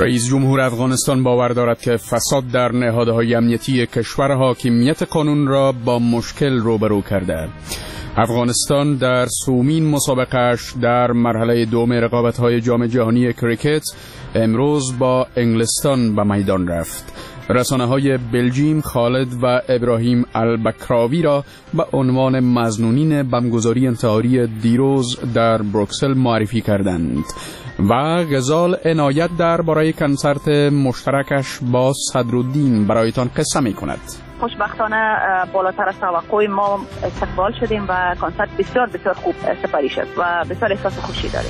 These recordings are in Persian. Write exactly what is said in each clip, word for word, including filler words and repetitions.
رئیس جمهور افغانستان باور دارد که فساد در نهادهای امنیتی کشور حاکمیت قانون را با مشکل روبرو کرده. افغانستان در سومین مسابقه‌اش در مرحله دوم رقابت‌های جام جهانی کریکت امروز با انگلستان به میدان رفت. رسانه‌های بلژیم خالد و ابراهیم البکراوی را به عنوان مظنونین بمبگذاری انتحاری دیروز در بروکسل معرفی کردند و غزال عنایت درباره کنسرت مشترکش با صدرالدین برایتان قصه می‌کند. خوشبختانه بالاتر از توقع ما استقبال شدیم و کنسرت بسیار بسیار خوب سپری شد و بسیار احساس خوشی داریم.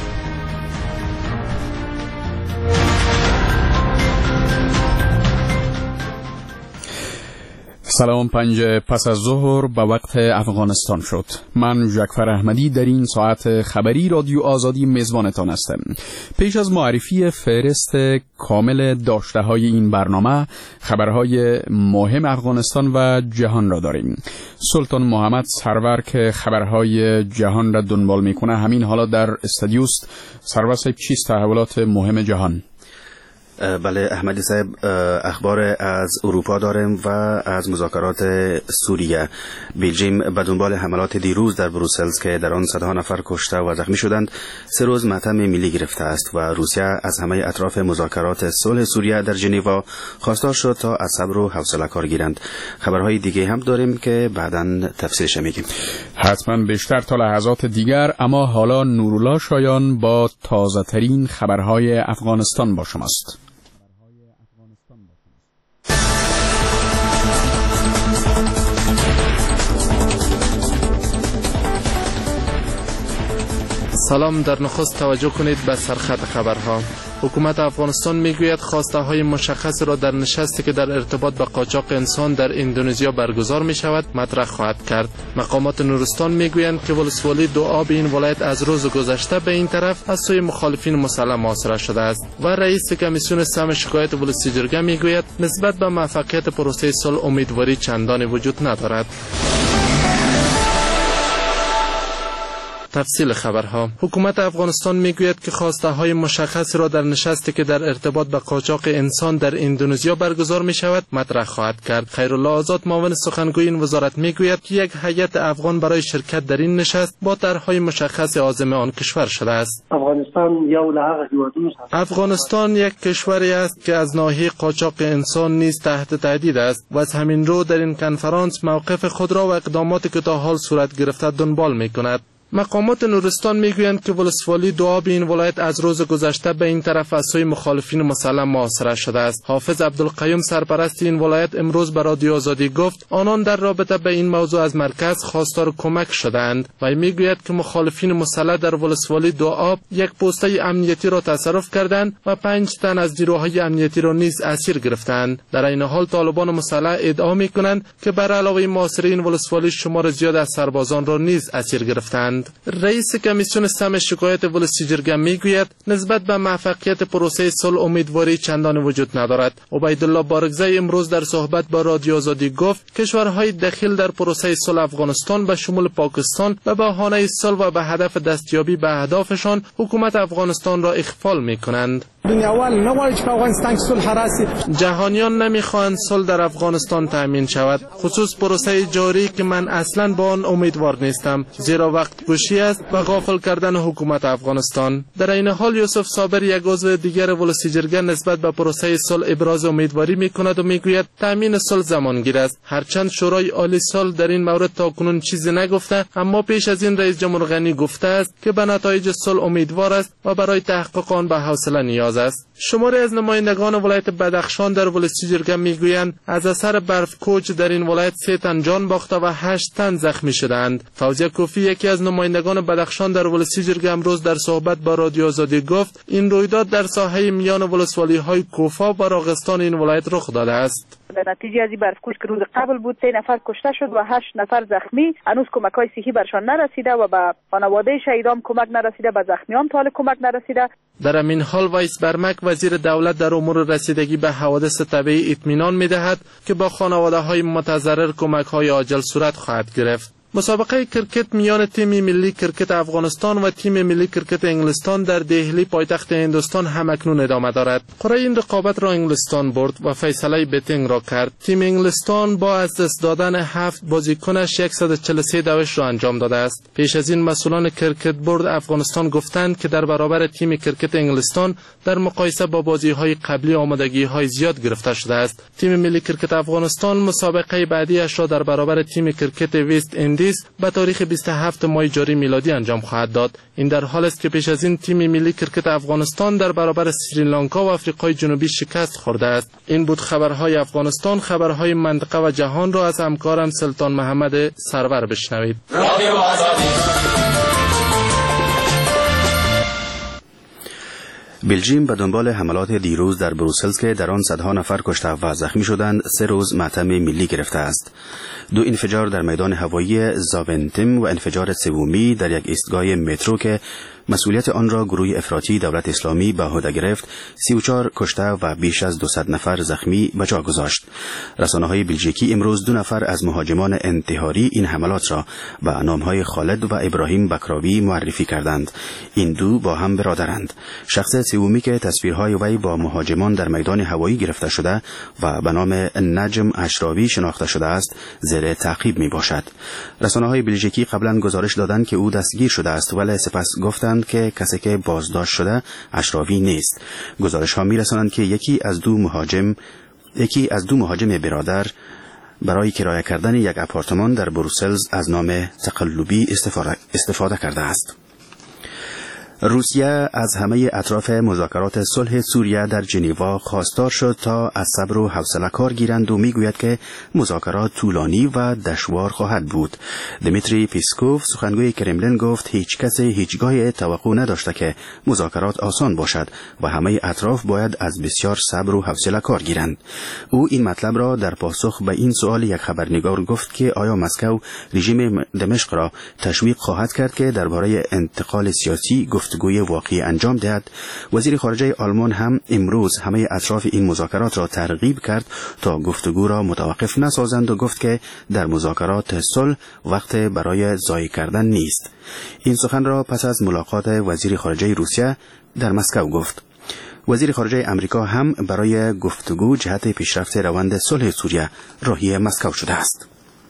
سلام. پنج پس از ظهر به وقت افغانستان شد. من جعفر احمدی در این ساعت خبری رادیو آزادی میزبانتان هستم. پیش از معرفی فهرست کامل داشته های این برنامه، خبرهای مهم افغانستان و جهان را داریم. سلطان محمد سرور که خبرهای جهان را دنبال میکنه همین حالا در استودیوست. سرور صاحب، چیست تحولات مهم جهان؟ بله احمدی صاحب، اخبار از اروپا داریم و از مذاکرات سوریه. بلژیم به دنبال حملات دیروز در بروسل که در آن صدها نفر کشته و زخمی شدند سه روز ماتم ملی گرفته است و روسیه از همه اطراف مذاکرات صلح سوریه در ژنو خواستار شد تا از صبر و حوصله کار گیرند. خبرهای دیگه هم داریم که بعداً تفصیلش میگیم. حتما بیشتر تا لحظات دیگر، اما حالا نورالله شایان با تازه ترین خبرهای افغانستان با شماست. سلام. در نخست توجه کنید به سرخط خبرها. حکومت افغانستان میگوید خواسته های مشخص را در نشستی که در ارتباط با قاچاق انسان در اندونزیا برگزار می شود مطرح خواهد کرد. مقامات نورستان میگویند که ولسوالی دو آب این ولایت از روز گذشته به این طرف از سوی مخالفین مسلح محاصره شده است و رئیس کمیسیون سم شکایت ولسی جرگه میگوید نسبت به موفقیت پروسه صلح امیدواری چندانی وجود ندارد. تفصیل خبرها. حکومت افغانستان میگوید که خواسته های مشخص را در نشستی که در ارتباط به قاچاق انسان در اندونزیا برگزار می شود مطرح خواهد کرد. خیرالله آزاد معاون سخنگوی این وزارت میگوید که یک هیئت افغان برای شرکت در این نشست با طرحهای مشخص عازم آن کشور شده است. افغانستان یو له هیوادونو افغانستان یک کشوری است که از ناحیه قاچاق انسان نیز تحت تهدید است و از همین رو در این کنفرانس موقف خود را و اقداماتی که تا حال صورت گرفته دنبال می کند. مقامات نورستان میگویند که ولسوالی دو آب این ولایت از روز گذشته به این طرف از سوی مخالفین مسلح محاصره شده است. حافظ عبدالقیوم سرپرست این ولایت امروز به رادیو آزادی گفت آنان در رابطه به این موضوع از مرکز خواستار کمک شدند و میگوید که مخالفین مسلح در ولسوالی دو آب یک پوسته امنیتی را تصرف کردند و پنج تن از نیروهای امنیتی را نیز اسیر گرفتند. در این حال طالبان مسلح ادعا میکنند که بر علاوه محاصرین ولسوالی شمار زیاد از سربازان را نیز اسیر گرفتند. رئیس کمیسیون سم شکایت ولسی جرگه میگوید نسبت به موفقیت پروسه صلح امیدواری چندانی وجود ندارد. عبیدالله بارگزی امروز در صحبت با رادیو آزادی گفت کشورهای دخیل در پروسه صلح افغانستان به شمول پاکستان به بهانه صلح و به هدف دستیابی به اهدافشان حکومت افغانستان را اخفال میکنند. جهانیان نمیخواهند صلح در افغانستان تامین شود، خصوص پروسه جاری که من اصلا با آن امیدوار نیستم، زیرا وقت گوشی است و غافل کردن حکومت افغانستان. در این حال یوسف صابر یک عضو دیگر ولسی جرگه نسبت به پروسه صلح ابراز امیدواری میکند و میگوید تامین صلح زمانگیر است. هرچند شورای عالی صلح در این مورد تاکنون چیزی نگفته، اما پیش از این رئیس جمهور غنی گفته است که به نتایج صلح امیدوار است و برای تحقق آن به حوصله نیاز است. شماری از نمایندگان ولایت بدخشان در ولسی جرگه میگویند از اثر برف کوچ در این ولایت سه تن جان باخته و هشت تن زخمی شدند. فوزیه کوفی یکی از نمایندگان بدخشان در ولسی جرگه امروز در صحبت با رادیو آزادی گفت این رویداد در ساحه میان ولسوالی های کوفا و راغستان این ولایت رخ داده است. در نتیجه از این برفکوش که روز قبل بود سه نفر کشته شد و هشت نفر زخمی. هنوز کمک‌های صحی برشان نرسیده و به خانواده شهیدان کمک نرسیده، به زخمیان طال کمک نرسیده. در همین حال وایس برمک وزیر دولت در امور رسیدگی به حوادث طبیعی اطمینان می‌دهد که با خانواده‌های متضرر کمک‌های عاجل صورت خواهد گرفت. مسابقه کرکت میان تیم ملی کرکت افغانستان و تیم ملی کرکت انگلستان در دهلی پایتخت هندوستان همکنون ادامه دارد. قرعه این رقابت را انگلستان برد و فیصله بتینگ را کرد. تیم انگلستان با از دست دادن هفت بازیکنش صد و چهل و سه دوش را انجام داده است. پیش از این مسئولان کرکت برد افغانستان گفتند که در برابر تیم کرکت انگلستان در مقایسه با بازی‌های قبلی آمادگی‌های زیاد گرفته شده است. تیم ملی کرکت افغانستان مسابقه بعدی‌اش را در برابر تیم کرکت وست اندیز به تاریخ بیست و هفتم ماه جاری میلادی انجام خواهد داد. این در حال است که پیش از این تیم ملی کرکت افغانستان در برابر سریلانکا و آفریقای جنوبی شکست خورده است. این بود خبرهای افغانستان. خبرهای منطقه و جهان را از همکارم سلطان محمد سرور بشنوید. بلژیم به دنبال حملات دیروز در بروسلز که در آن صدها نفر کشته و زخمی شدند سه روز ماتم ملی گرفته است. دو انفجار در میدان هوایی زاونتم و انفجار سومی در یک ایستگاه مترو که مسئولیت آن را گروه افراطی دولت اسلامی به عهده گرفت سی و چهار کشته و بیش از دویست نفر زخمی به جا گذاشت. رسانه‌های بلژیکی امروز دو نفر از مهاجمان انتحاری این حملات را به نام‌های خالد و ابراهیم بکراوی معرفی کردند. این دو با هم برادرند. شخص سومی که تصویرهای وی با مهاجمان در میدان هوایی گرفته شده و به نام نجم اشراوی شناخته شده است زیر تعقیب می باشد. رسانه‌های بلژیکی قبلا گزارش دادند که او دستگیر شده است ولی سپس گفتند که کسی که بازداشت شده اشراوی نیست. گزارش ها می رسانند که یکی از دو مهاجم یکی از دو مهاجم برادر برای کرایه کردن یک آپارتمان در بروسلز از نام تقلبی استفاده, استفاده کرده است. روسیه از همه اطراف مذاکرات صلح سوریه در ژنو خواستار شد تا از صبر و حوصله کار گیرند و میگوید که مذاکرات طولانی و دشوار خواهد بود. دمیتری پیسکوف سخنگوی کرملین گفت هیچ کس هیچگاه توقع نداشته که مذاکرات آسان باشد و همه اطراف باید از بسیار صبر و حوصله کار گیرند. او این مطلب را در پاسخ به این سوال یک خبرنگار گفت که آیا مسکو رژیم دمشق را تشویق خواهد کرد که درباره انتقال سیاسی گفتگوی واقعی انجام دهد. وزیر خارجه آلمان هم امروز همه اطراف این مذاکرات را ترغیب کرد تا گفتگو را متوقف نسازند و گفت که در مذاکرات صلح وقت برای ضایع کردن نیست. این سخن را پس از ملاقات وزیر خارجه روسیه در مسکو گفت. وزیر خارجه امریکا هم برای گفتگو جهت پیشرفت روند صلح سوریه راهی مسکو شده است.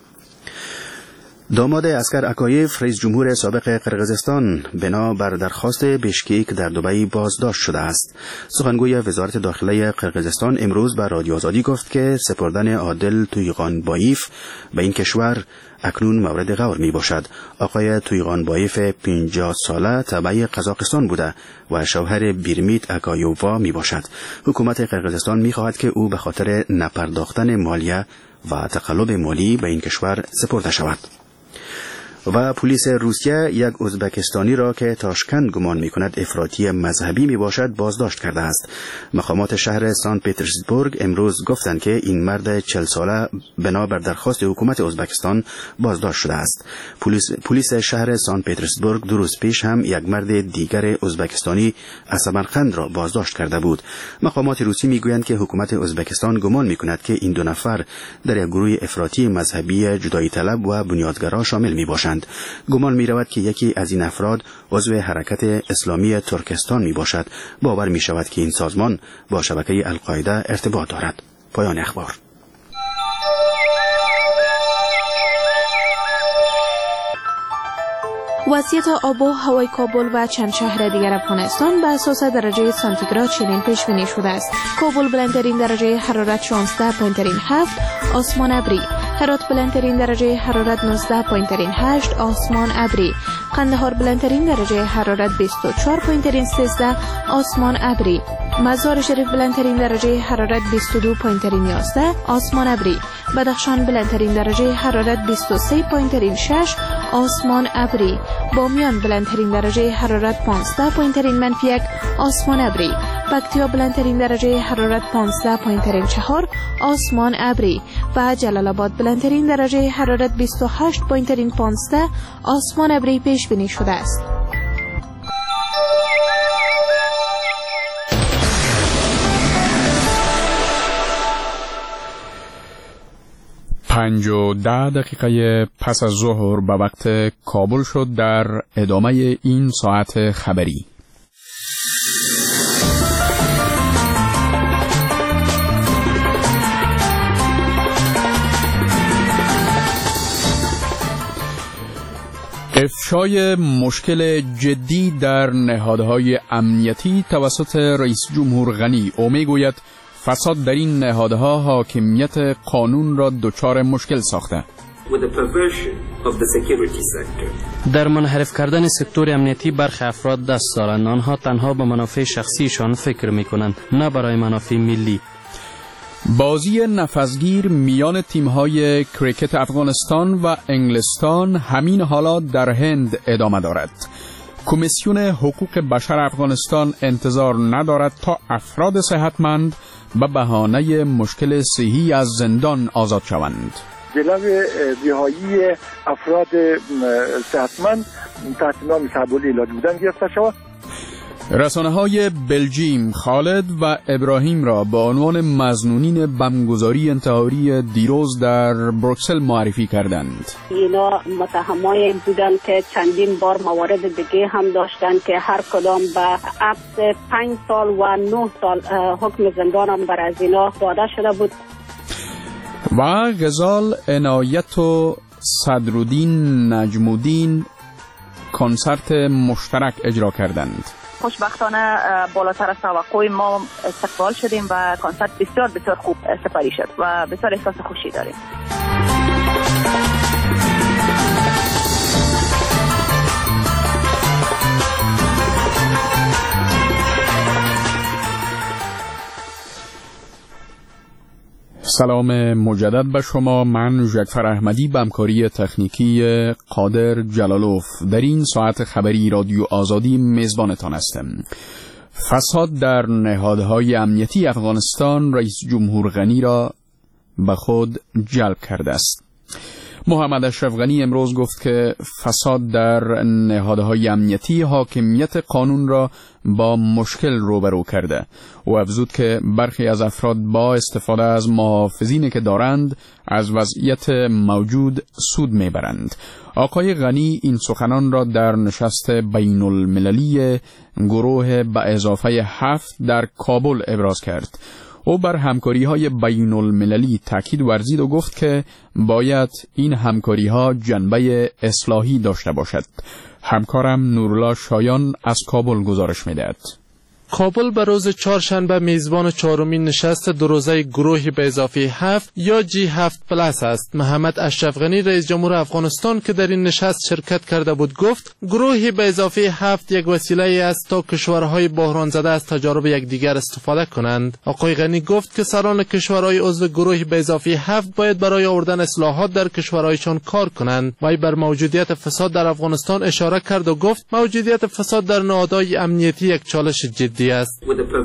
داماد اسکر اکایف رئیس جمهور سابق قرقیزستان بنا بر درخواست بشکیک در دبی بازداشت شده است. سخنگوی وزارت داخله قرقیزستان امروز به رادیو آزادی گفت که سپردن عادل تویغانبایف به این کشور اکنون مورد غور می باشد. آقای تویغانبایف پنجاه ساله تبع قزاقستان بوده و شوهر بیرمیت اکایووا می باشد. حکومت قرقیزستان می خواهد که او به خاطر نپرداختن مالیه و تقلب مالی به این کشور سپرده شود. و پلیس روسیه یک ازبکستانی را که تاشکند گمان می‌کند افراطی مذهبی میباشد بازداشت کرده است. مقامات شهر سان پترزبورگ امروز گفتند که این مرد چهل ساله بنا بر درخواست حکومت ازبکستان بازداشت شده است. پلیس پلیس شهر سان پترزبورگ دو روز پیش هم یک مرد دیگر ازبکستانی از سمرقند را بازداشت کرده بود. مقامات روسی میگویند که حکومت ازبکستان گمان می‌کند که این دو نفر در یک گروه افراطی مذهبی جدایی طلب و بنیادگرا شامل میباشند. گمان می رود که یکی از این افراد عضو حرکت اسلامی ترکستان می باشد. باور می شود که این سازمان با شبکه القاعده ارتباط دارد. پایان اخبار. وضعیت آب و هوای کابل و چند شهر دیگر افغانستان به اساس درجه سانتیگراد چنین پیش بینی شده است. کابل بلندترین درجه حرارت شانزده پایین ترین هفت، آسمان ابری. هرات بلندترین درجه حرارت نوزده پایین ترین هشت، آسمان ابری. قندهار بلندترین درجه حرارت بیست و چهار پایین ترین سیزده، آسمان ابری. مزار شریف بلندترین درجه حرارت بیست و دو پایین ترین یازده، آسمان ابری. بدخشان بلندترین درجه حرارت بیست و سه پایین ترین شش، آسمان ابری. بامیان بلندترین درجه حرارت پانزده پایین ترین منفی یک، آسمان ابری. پکتیا بلندترین درجه حرارت پانزده پایین ترین چهار، آسمان ابری. و جلال آباد بلندترین درجه حرارت بیست و هشت پایین ترین پانزده، آسمان ابری پیش بینی شده است. پنج و ده دقیقه پس از ظهر به وقت کابل شد در ادامه این ساعت خبری. افشای مشکل جدی در نهادهای امنیتی توسط رئیس جمهور غنی او میگوید فساد در این نهادها حاکمیت قانون را دچار مشکل ساخته. در منحرف کردن سکتور امنیتی برخی افراد دست دارند. آنها تنها به منافع شخصیشان فکر میکنند، نه برای منافع ملی. بازی نفسگیر میان تیم‌های کریکت افغانستان و انگلستان همین حالا در هند ادامه دارد. کمیسیون حقوق بشر افغانستان انتظار ندارد تا افراد صحتمند به بهانه مشکل صحی از زندان آزاد شوند. جلوی رهایی افراد صحتمند تحت نام تحول علاج بودن گرفته شود. رسانه‌های بلژیم خالد و ابراهیم را به عنوان مظنونین بمبگذاری انتحاری دیروز در بروکسل معرفی کردند. اینا متهمای بودند که چندین بار موارد دیگه هم داشتند که هر کدام به حبس پنج سال و نه سال حکم زندان هم بر از اینا داده شده بود. و غزال عنایت و صدرالدین نجم‌الدین کنسرت مشترک اجرا کردند. خوشبختانه بالاتر از توقع ما استقبال شدیم و کنسرت بسیار بسیار خوب سپری شد و بسیار احساس خوشی داریم. سلام مجدد به شما. من ژکفر احمدی به همکاری تکنیکی قادر جلالوف در این ساعت خبری رادیو آزادی میزبانتان هستم. فساد در نهادهای امنیتی افغانستان رئیس جمهور غنی را به خود جلب کرده است. محمد اشرف غنی امروز گفت که فساد در نهادهای امنیتی حاکمیت قانون را با مشکل روبرو کرده و افزود که برخی از افراد با استفاده از محافظینی که دارند از وضعیت موجود سود میبرند. آقای غنی این سخنان را در نشست بین المللی گروه به اضافه هفت در کابل ابراز کرد. او بر همکاری‌های بین المللی تاکید ورزید و گفت که باید این همکاری‌ها جنبه اصلاحی داشته باشد. همکارم نورالله شایان از کابل گزارش می‌دهد. کابل به روز چهارشنبه میزبان چهارمین نشست دو روزه گروه به اضافه هفت یا جی هفت پلاس است. محمد اشرف غنی رئیس جمهور افغانستان که در این نشست شرکت کرده بود گفت گروه به اضافه هفت یک وسیله است تا کشورهای بحران زده از تجارب یکدیگر استفاده کنند. آقای غنی گفت که سران کشورهای عضو گروه به اضافه هفت باید برای آوردن اصلاحات در کشورهایشان کار کنند. وی بر موجودیت فساد در افغانستان اشاره کرد و گفت موجودیت فساد در نهادهای امنیتی یک چالش جدی است.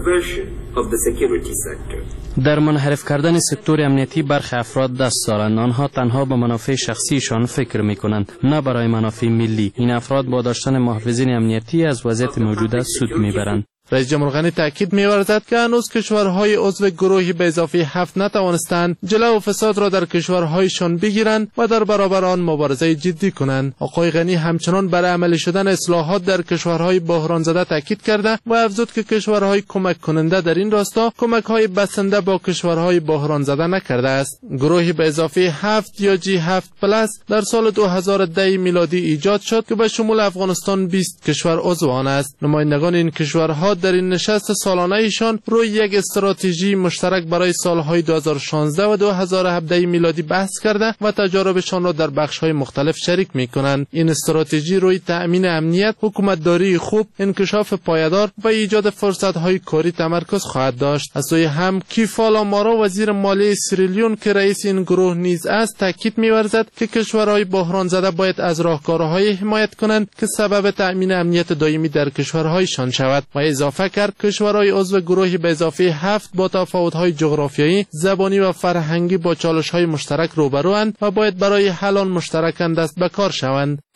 در منحرف کردن سکتور امنیتی برخی افراد دست دارند. آنها تنها به منافع شخصیشان فکر میکنند، نه برای منافع ملی. این افراد با داشتن محافظین امنیتی از وضعیت موجوده سود میبرند. رئیس جمهور غنی تاکید می‌ورزد که هنوز کشورهای عضو گروه به اضافه هفت نتوانستند جلو فساد را در کشورهایشان بگیرند و در برابر آن مبارزه جدی کنند. آقای غنی همچنان بر عملی شدن اصلاحات در کشورهای بحران زده تاکید کرده و افزود که کشورهای کمک کننده در این راستا کمک‌های بسنده با کشورهای بحران زده نکرده است. گروه به اضافه هفت یا جی هفت پلاس در سال دو هزار و ده میلادی ایجاد شد که به شمول افغانستان بیست کشور عضو آن است. نمایندگان این کشورها در این نشست سالانه ایشان روی یک استراتژی مشترک برای سالهای دو هزار و شانزده و دو هزار و هفده میلادی بحث کرده و تجاربشان را در بخش‌های مختلف شریک می‌کنند. این استراتژی روی تأمین امنیت، حکومتداری خوب، انکشاف پایدار و ایجاد فرصت‌های کاری تمرکز خواهد داشت. از سوی هم کیفالا مارا وزیر مالیه سیریلیون که رئیس این گروه نیز است تاکید می‌ورزد که کشورهای بحران زده باید از راهکارهای حمایت کنند که سبب تأمین امنیت دائمی در کشورهایشان شود و اضافه کرد کشورهای عضو گروه به اضافه هفت با تفاوت‌های جغرافیایی، زبانی و فرهنگی با چالش‌های مشترک روبروند و باید برای حل آن مشترک دست به کار شوند.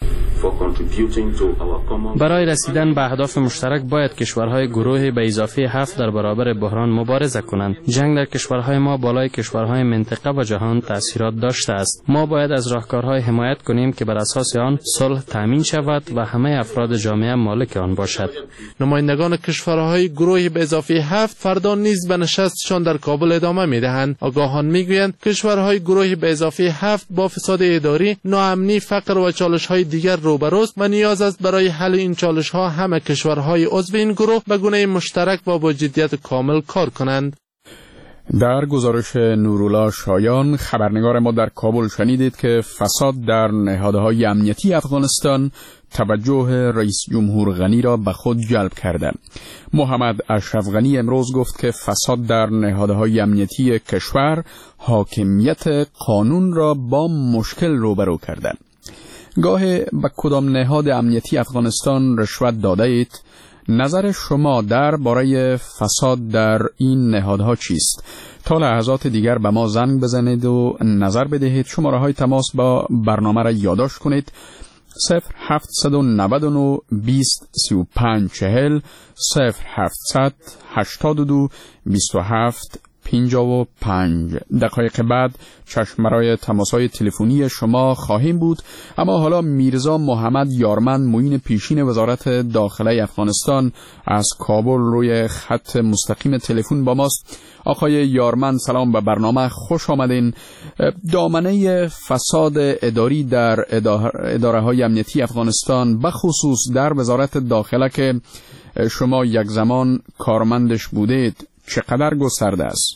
برای رسیدن به اهداف مشترک باید کشورهای گروه به اضافه هفت در برابر بحران مبارزه کنند. جنگ در کشورهای ما بالای کشورهای منطقه و جهان تأثیرات داشته است. ما باید از راهکارهای حمایت کنیم که بر اساس آن صلح تامین شود و همه افراد جامعه مالک آن باشد. نمایندگان کشورهای گروه به اضافه هفت فردا نیز به نشستشان در کابل ادامه می‌دهند. آگاهان می‌گویند کشورهای گروه به اضافه هفت با فساد اداری، ناامنی، فقر و چالش‌های دیگر روبروست و نیاز است برای حل این چالش‌ها همه کشورهای عضو این گروه به گونه مشترک و با جدیت کامل کار کنند. در گزارش نورالله شایان خبرنگار ما در کابل شنیدید که فساد در نهادهای امنیتی افغانستان توجه رئیس جمهور غنی را به خود جلب کرده. محمد اشرف غنی امروز گفت که فساد در نهادهای امنیتی کشور حاکمیت قانون را با مشکل روبرو کرده. گاهی به کدام نهاد امنیتی افغانستان رشوت داده اید؟ نظر شما در باره فساد در این نهادها چیست؟ تا لحظات دیگر به ما زنگ بزنید و نظر بدهید. شماره های تماس با برنامه را یادداشت کنید: صفر هفتصد و نود و نه بیست سی و پنج چهل، صفر هفتصد هشتاد و دو بیست و هفت پنجاه و پنج. دقایق بعد چشم برای تماس‌های تلفنی شما خواهیم بود. اما حالا میرزا محمد یارمند معین پیشین وزارت داخله افغانستان از کابل روی خط مستقیم تلفن با ماست. آقای یارمند سلام به برنامه، خوش آمدین. دامنه فساد اداری در اداره های امنیتی افغانستان بخصوص در وزارت داخله که شما یک زمان کارمندش بودید چقدر گسترده است؟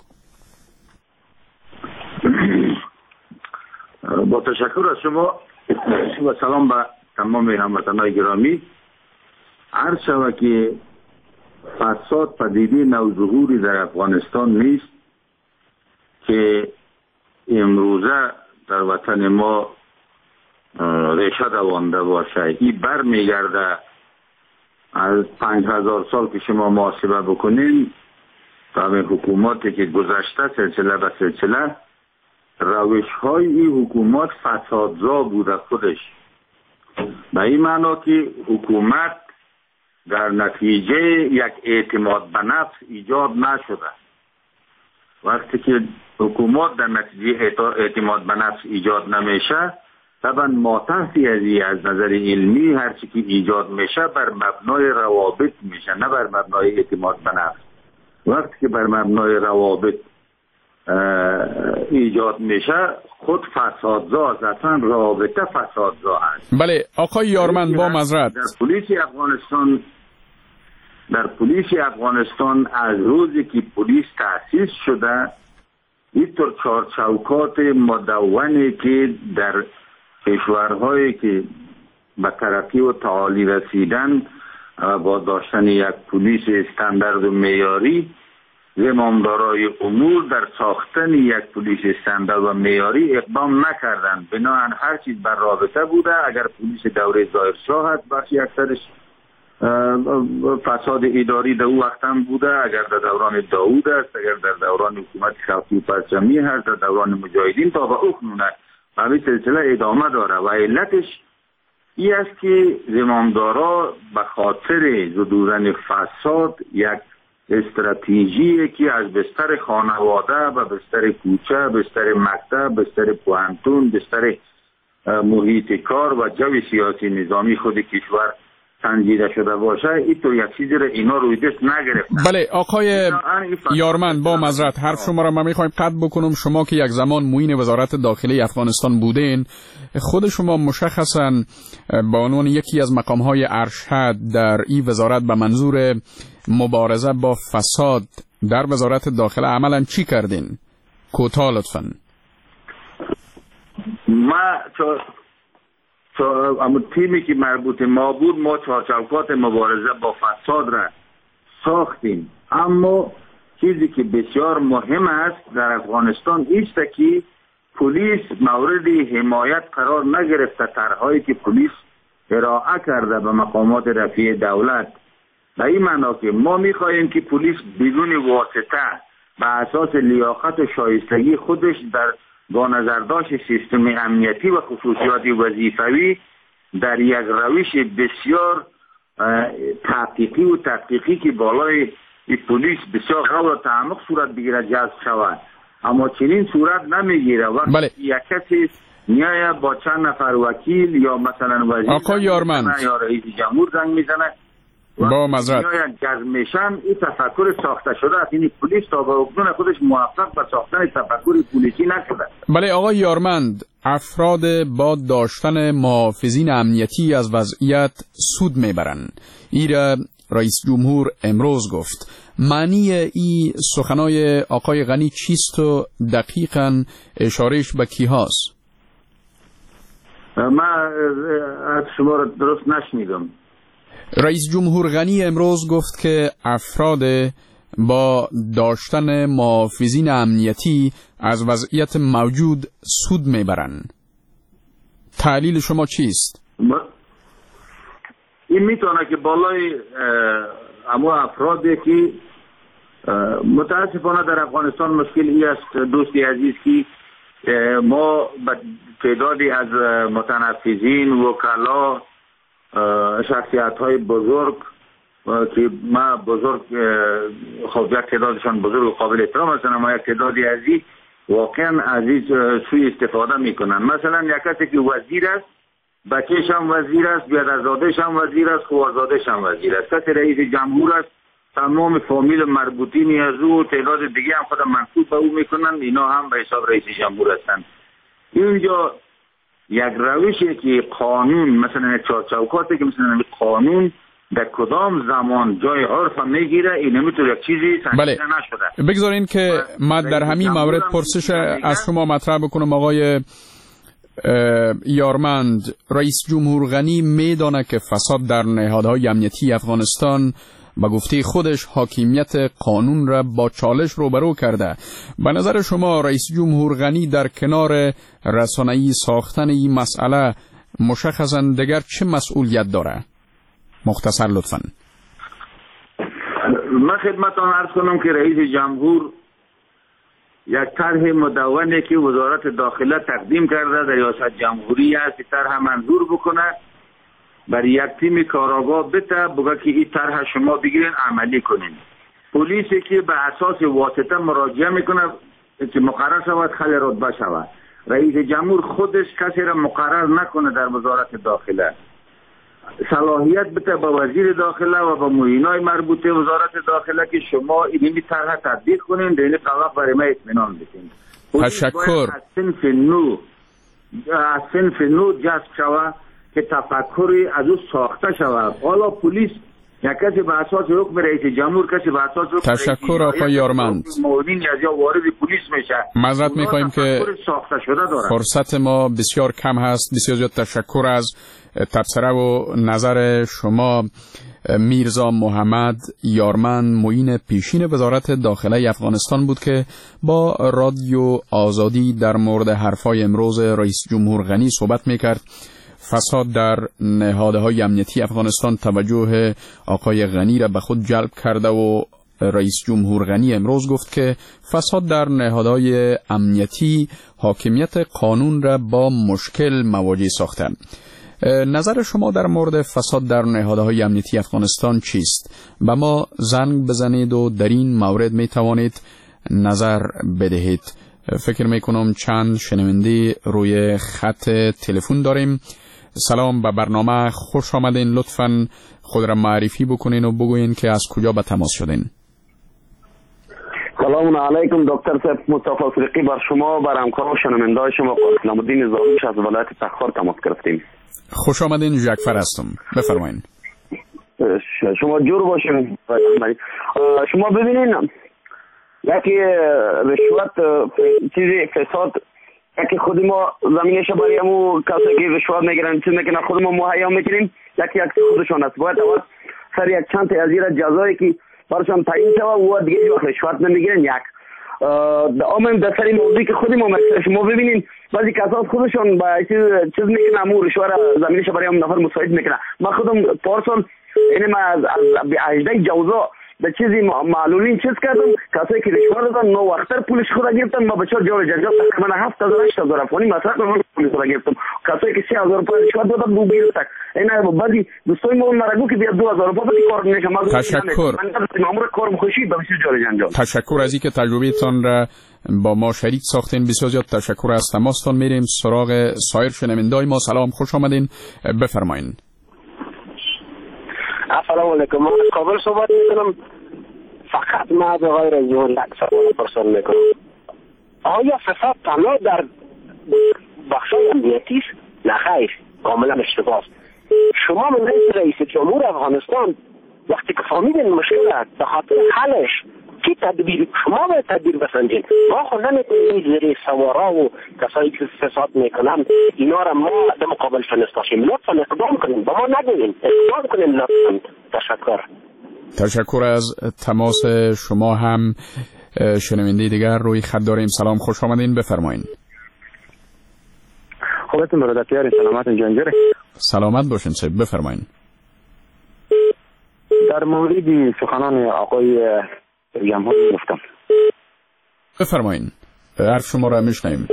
با تشکر از شما و سلام به تمام هموطنان گرامی. عرض شود که فساد پدیده نوظهوری در افغانستان نیست که امروزه در وطن ما ریشه دوانده باشه. این بر میگرده از پنج هزار سال که شما محاسبه بکنین و همین حکوماتی که گذشته سلسله به سلسله روش های این حکومات فسادزا بوده خودش، به این معنا که حکومت در نتیجه یک اعتماد به نفس ایجاد نشده. وقتی که حکومت در نتیجه اعتماد به نفس ایجاد نمیشه، طبعا ماتحتی از نظر علمی هرچی که ایجاد میشه بر مبنای روابط میشه، نه بر مبنای اعتماد به نفس. وقتی که بر مبنای روابط ایجاد میشه خود فسادزا است، اصلا رابطه فسادزا است. بله آقای یارمند با معذرت، در پلیس افغانستان در پلیس افغانستان از روزی که پلیس تأسیس شده اینطور چارچوکات مدونی که در کشورهایی که به ترقی و تعالی رسیدن با داشتن یک پلیس استاندارد و معیاری، زمامدارای امور در ساختن یک پلیس استاندارد و معیاری اقدام نکردند. بنابراین هر چیز بر رابطه بوده. اگر پلیس دوره ظاهرشاه هست بخشی اکثرش فساد اداری در او وقت هم بوده، اگر در دوران داوود است، اگر در دوران حکومت خلقی و پرچمی هست، در دوران مجاهدین تا به اکنون است و همین سلسله ادامه داره. و علتش این است که زمامدارا به خاطر زدودن فساد یک استراتژی که از بستر خانواده و بستر کوچه، بستر مکتب، بستر پوهنتون، بستر محیط کار و جو سیاسی نظامی خود کشور سنجیده شده باشه، این تو یک چیزی را اینا روی دست نگرفتن. بله آقای یارمند با معذرت حرف شما را ما میخوایم قطع بکنم. شما که یک زمان معین وزارت داخله افغانستان بودین، خود شما مشخصا به عنوان یکی از مقامهای ارشد در این وزارت به منظور مبارزه با فساد در وزارت داخله عملا چی کردین؟ کوتاه لطفاً. ما چو تو اما تیمی که مربوط ما بود، ما چارچوکات مبارزه با فساد را ساختیم. اما چیزی که بسیار مهم است در افغانستان است که پلیس مورد حمایت قرار نگرفته. طرحهایی که پلیس ارائه کرده به مقامات رفیع دولت به این معنا که ما میخواهیم که پلیس بدون واسطه به اساس لیاقت و شایستگی خودش در با نظر داشت سیستم امنیتی و خصوصیات وظیفوی در یک روش بسیار تحقیقی و تحقیقی که بالای پلیس بسیار غور و تعمق صورت بگیرد جذب شود، اما چنین صورت نمیگیره. وقتی بله. یک کسی میایه با چند نفر وکیل یا مثلا وزیر آقای یارمند یا رئیس جمهور زنگ میزنه با معذرت میایه جذب میشن، این تفکر ساخته شده است. این پلیس تا به اکنون خودش موفق به ساختن تفکر پلیسی نشده. بله آقای یارمند، افراد با داشتن محافظین امنیتی از وضعیت سود میبرند. ایره رئیس جمهور امروز گفت. معنی ای سخنای آقای غنی چیست و دقیقاً اشارهش به کی هاست؟ من از شما را درست نشنیدم. رئیس جمهور غنی امروز گفت که افراد با داشتن محافظین امنیتی از وضعیت موجود سود میبرند. تحلیل شما چیست؟ این میتونه که بالای اما افرادی که متاسفانه در افغانستان مشکل ای است دوستی عزیز که ما به تعدادی از متنفذین، وکلا، شخصیت های بزرگ که ما بزرگ خب یک تعدادشان بزرگ و قابل احترام هستند، اما یک تعدادی عزیز واقعا عزیز سوی استفاده میکنن. مثلا یک کسی که وزیر است، بچه‌ش هم وزیر است، بیادرزاده‌ش هم وزیر است، خوارزاده‌ش هم وزیر است. کسی رئیس جمهور است، تمام فامیل مربوطین از او تعداد دیگه هم خود منصوب به او میکنن، اینا هم به حساب رئیس جمهور هستند. اینجا یک روشی که قانون مثلا چارچوباتی که مثلا قانون در کدام زمان جای عرف میگیره، این نمیتونه یک چیزی سنجیده بله. نشده. بگذارین که من در همین مورد پرسش از شما مطرح بکنم. آقای یارمند، رئیس جمهور غنی میدانه که فساد در نهادهای امنیتی افغانستان با گفته خودش حاکمیت قانون را با چالش روبرو کرده. به نظر شما رئیس جمهور غنی در کنار رسانه‌ای ساختن این مسئله مشخصاً دیگر چه مسئولیت داره؟ مختصر لطفاً. من خدمتتان عرض کنم که رئیس جمهور یک طرح مدونی که وزارت داخله تقدیم کرده در ریاست جمهوری است، طرح منظور بکنه، برای یک تیم کاراگاه بده بگه که این طرح شما بگیرین عملی کنین. پلیسی که به اساس واسطه مراجعه میکنه که مقرر شود خل رتبه شود. رئیس جمهور خودش کسی را مقرر نکنه در وزارت داخله، صلاحیت بده به وزیر داخله و به معینای مربوطه وزارت داخله که شما این طرح تطبیق کنین، در این طرح برای ما اطمینان بدین. تشکر. از صنف نو از صنف نو جذب شود که تفکری از او ساخته شود. حالا پلیس یک کسی به اساس حکم رئیس جمهور، کسی به اساس حکم تشکر آقای یارمند. معاونین یا وارد پلیس میشه. معذرت میخوایم که فرصت ما بسیار کم هست. بسیار زیاد تشکر از تبصره و نظر شما. میرزا محمد یارمند، معین پیشین وزارت داخله افغانستان بود که با رادیو آزادی در مورد حرفای امروز رئیس جمهور غنی صحبت میکرد. فساد در نهادهای امنیتی افغانستان توجه آقای غنی را به خود جلب کرده و رئیس جمهور غنی امروز گفت که فساد در نهادهای امنیتی حاکمیت قانون را با مشکل مواجه ساخته. نظر شما در مورد فساد در نهادهای امنیتی افغانستان چیست؟ به ما زنگ بزنید و در این مورد می توانید نظر بدهید. فکر می کنم چند شنونده روی خط تلفن داریم. سلام، به برنامه خوش آمدین. لطفاً خود را معرفی بکنین و بگوین که از کجا به تماس شدین. سلام علیکم دکتر صاحب، مصطفی افریقی بر شما، بر همکار و شنونده‌های شما اسلام الدین زاروش از ولایت تخار تماس گرفتیم. خوش آمدین. جعفر هستم، بفرمایید. شما جور باشین. شما ببینین یکی رشوت چیزی فساد، یکی خود ما زمینش برای همون کسی که رشوت میگیرن چیز میکنن خود ما مهیا میکنیم، یکی یک خودشان است. باید اول سر یک چند تا از این جزایی که برشان تعیین شود و دیگه هیچ وقت رشوت نمیگیرن. یک آمین در سری موضوعی که خودی ما مثل شما ببینین بعضی کسات خودشون با چیز میکنن امور رشوت زمینش برای هم نفر مساعد میکنن. من خودم پارسال این ما از هجده جوزا به چیزی معلولین چیز کردم، کسایی که رشوه دادن نو وقتر پولش خود گرفتن. ما بچه‌ها جای جنجال تقریبا هفت هزار هشت هزار افغانی مصرف من پول خود گرفتم. کسایی که سه هزار روپیه رشوه دادن دو گرفتن. اینا بعضی دوستای ما مرگو که بیا دو هزار روپیه بدی کار نمیشه. ما تشکر. من مامور کارم خوشی به بسیار جای جنجال. تشکر از اینکه تجربه‌تان را با ما شریک ساختین. بسیار زیاد تشکر از تماستان. میریم سراغ سایر شنونده‌های ما. سلام، خوش آمدین، بفرمایین. السلام علیکم. من از کابل صحبت میکنم. فقط ما به غیر از یک سوال پرسان میکنم. آیا فساد تنها در بخشای امنیتی است؟ نه خیر، کاملا اشتباه است. شما من رئیس جمهور افغانستان وقتی که فهمیدین مشکل است به خاطر حلش کی تدبیر شما باید تدبیر بسنجین. ما خود نمیتونیم زیر سوارا و کسایی که فساد میکنن اینا را ما در مقابل فنستاشیم. لطفا اقدام کنیم، با ما نگوین، اقدام کنیم لطفا. تشکر. تشکر از تماس شما. هم شنونده دیگر روی خط داریم. سلام، خوش آمدین، بفرمایین. خوبتون برادر، سلامت جانجره. سلامت باشین صاحب، بفرمایین. در مورد سخنان آقای جمهوری گفتم. بفرمایین، حرف شما را میشنویم.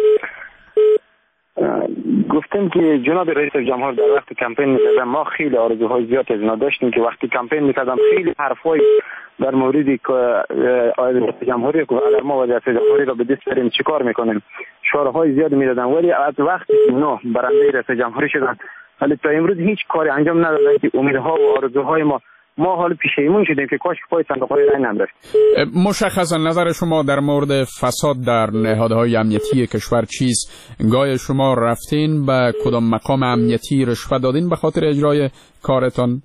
گفتم که جناب رئیس جمهور در وقت کمپین میکردن ما خیلی آرزوهای زیاد از اینا داشتیم که وقتی کمپین میکردن خیلی حرفای در مورد رئیس جمهوری که اگر ما وضعیت جمهوری را به دست بریم چیکار میکنیم شعارهای زیاد میدادن، ولی از وقتی اینا برنده رئیس جمهوری شدن ولی تا امروز هیچ کاری انجام ندادن که امیدها و آرزوهای ما ما حال پیشیمون شدیم که کاش پای صندوق‌های رای نمی‌رفت. مشخصا نظر شما در مورد فساد در نهادهای امنیتی کشور چیست؟ گاه شما رفتین به کدام مقام امنیتی رشوه دادین به خاطر اجرای کارتان؟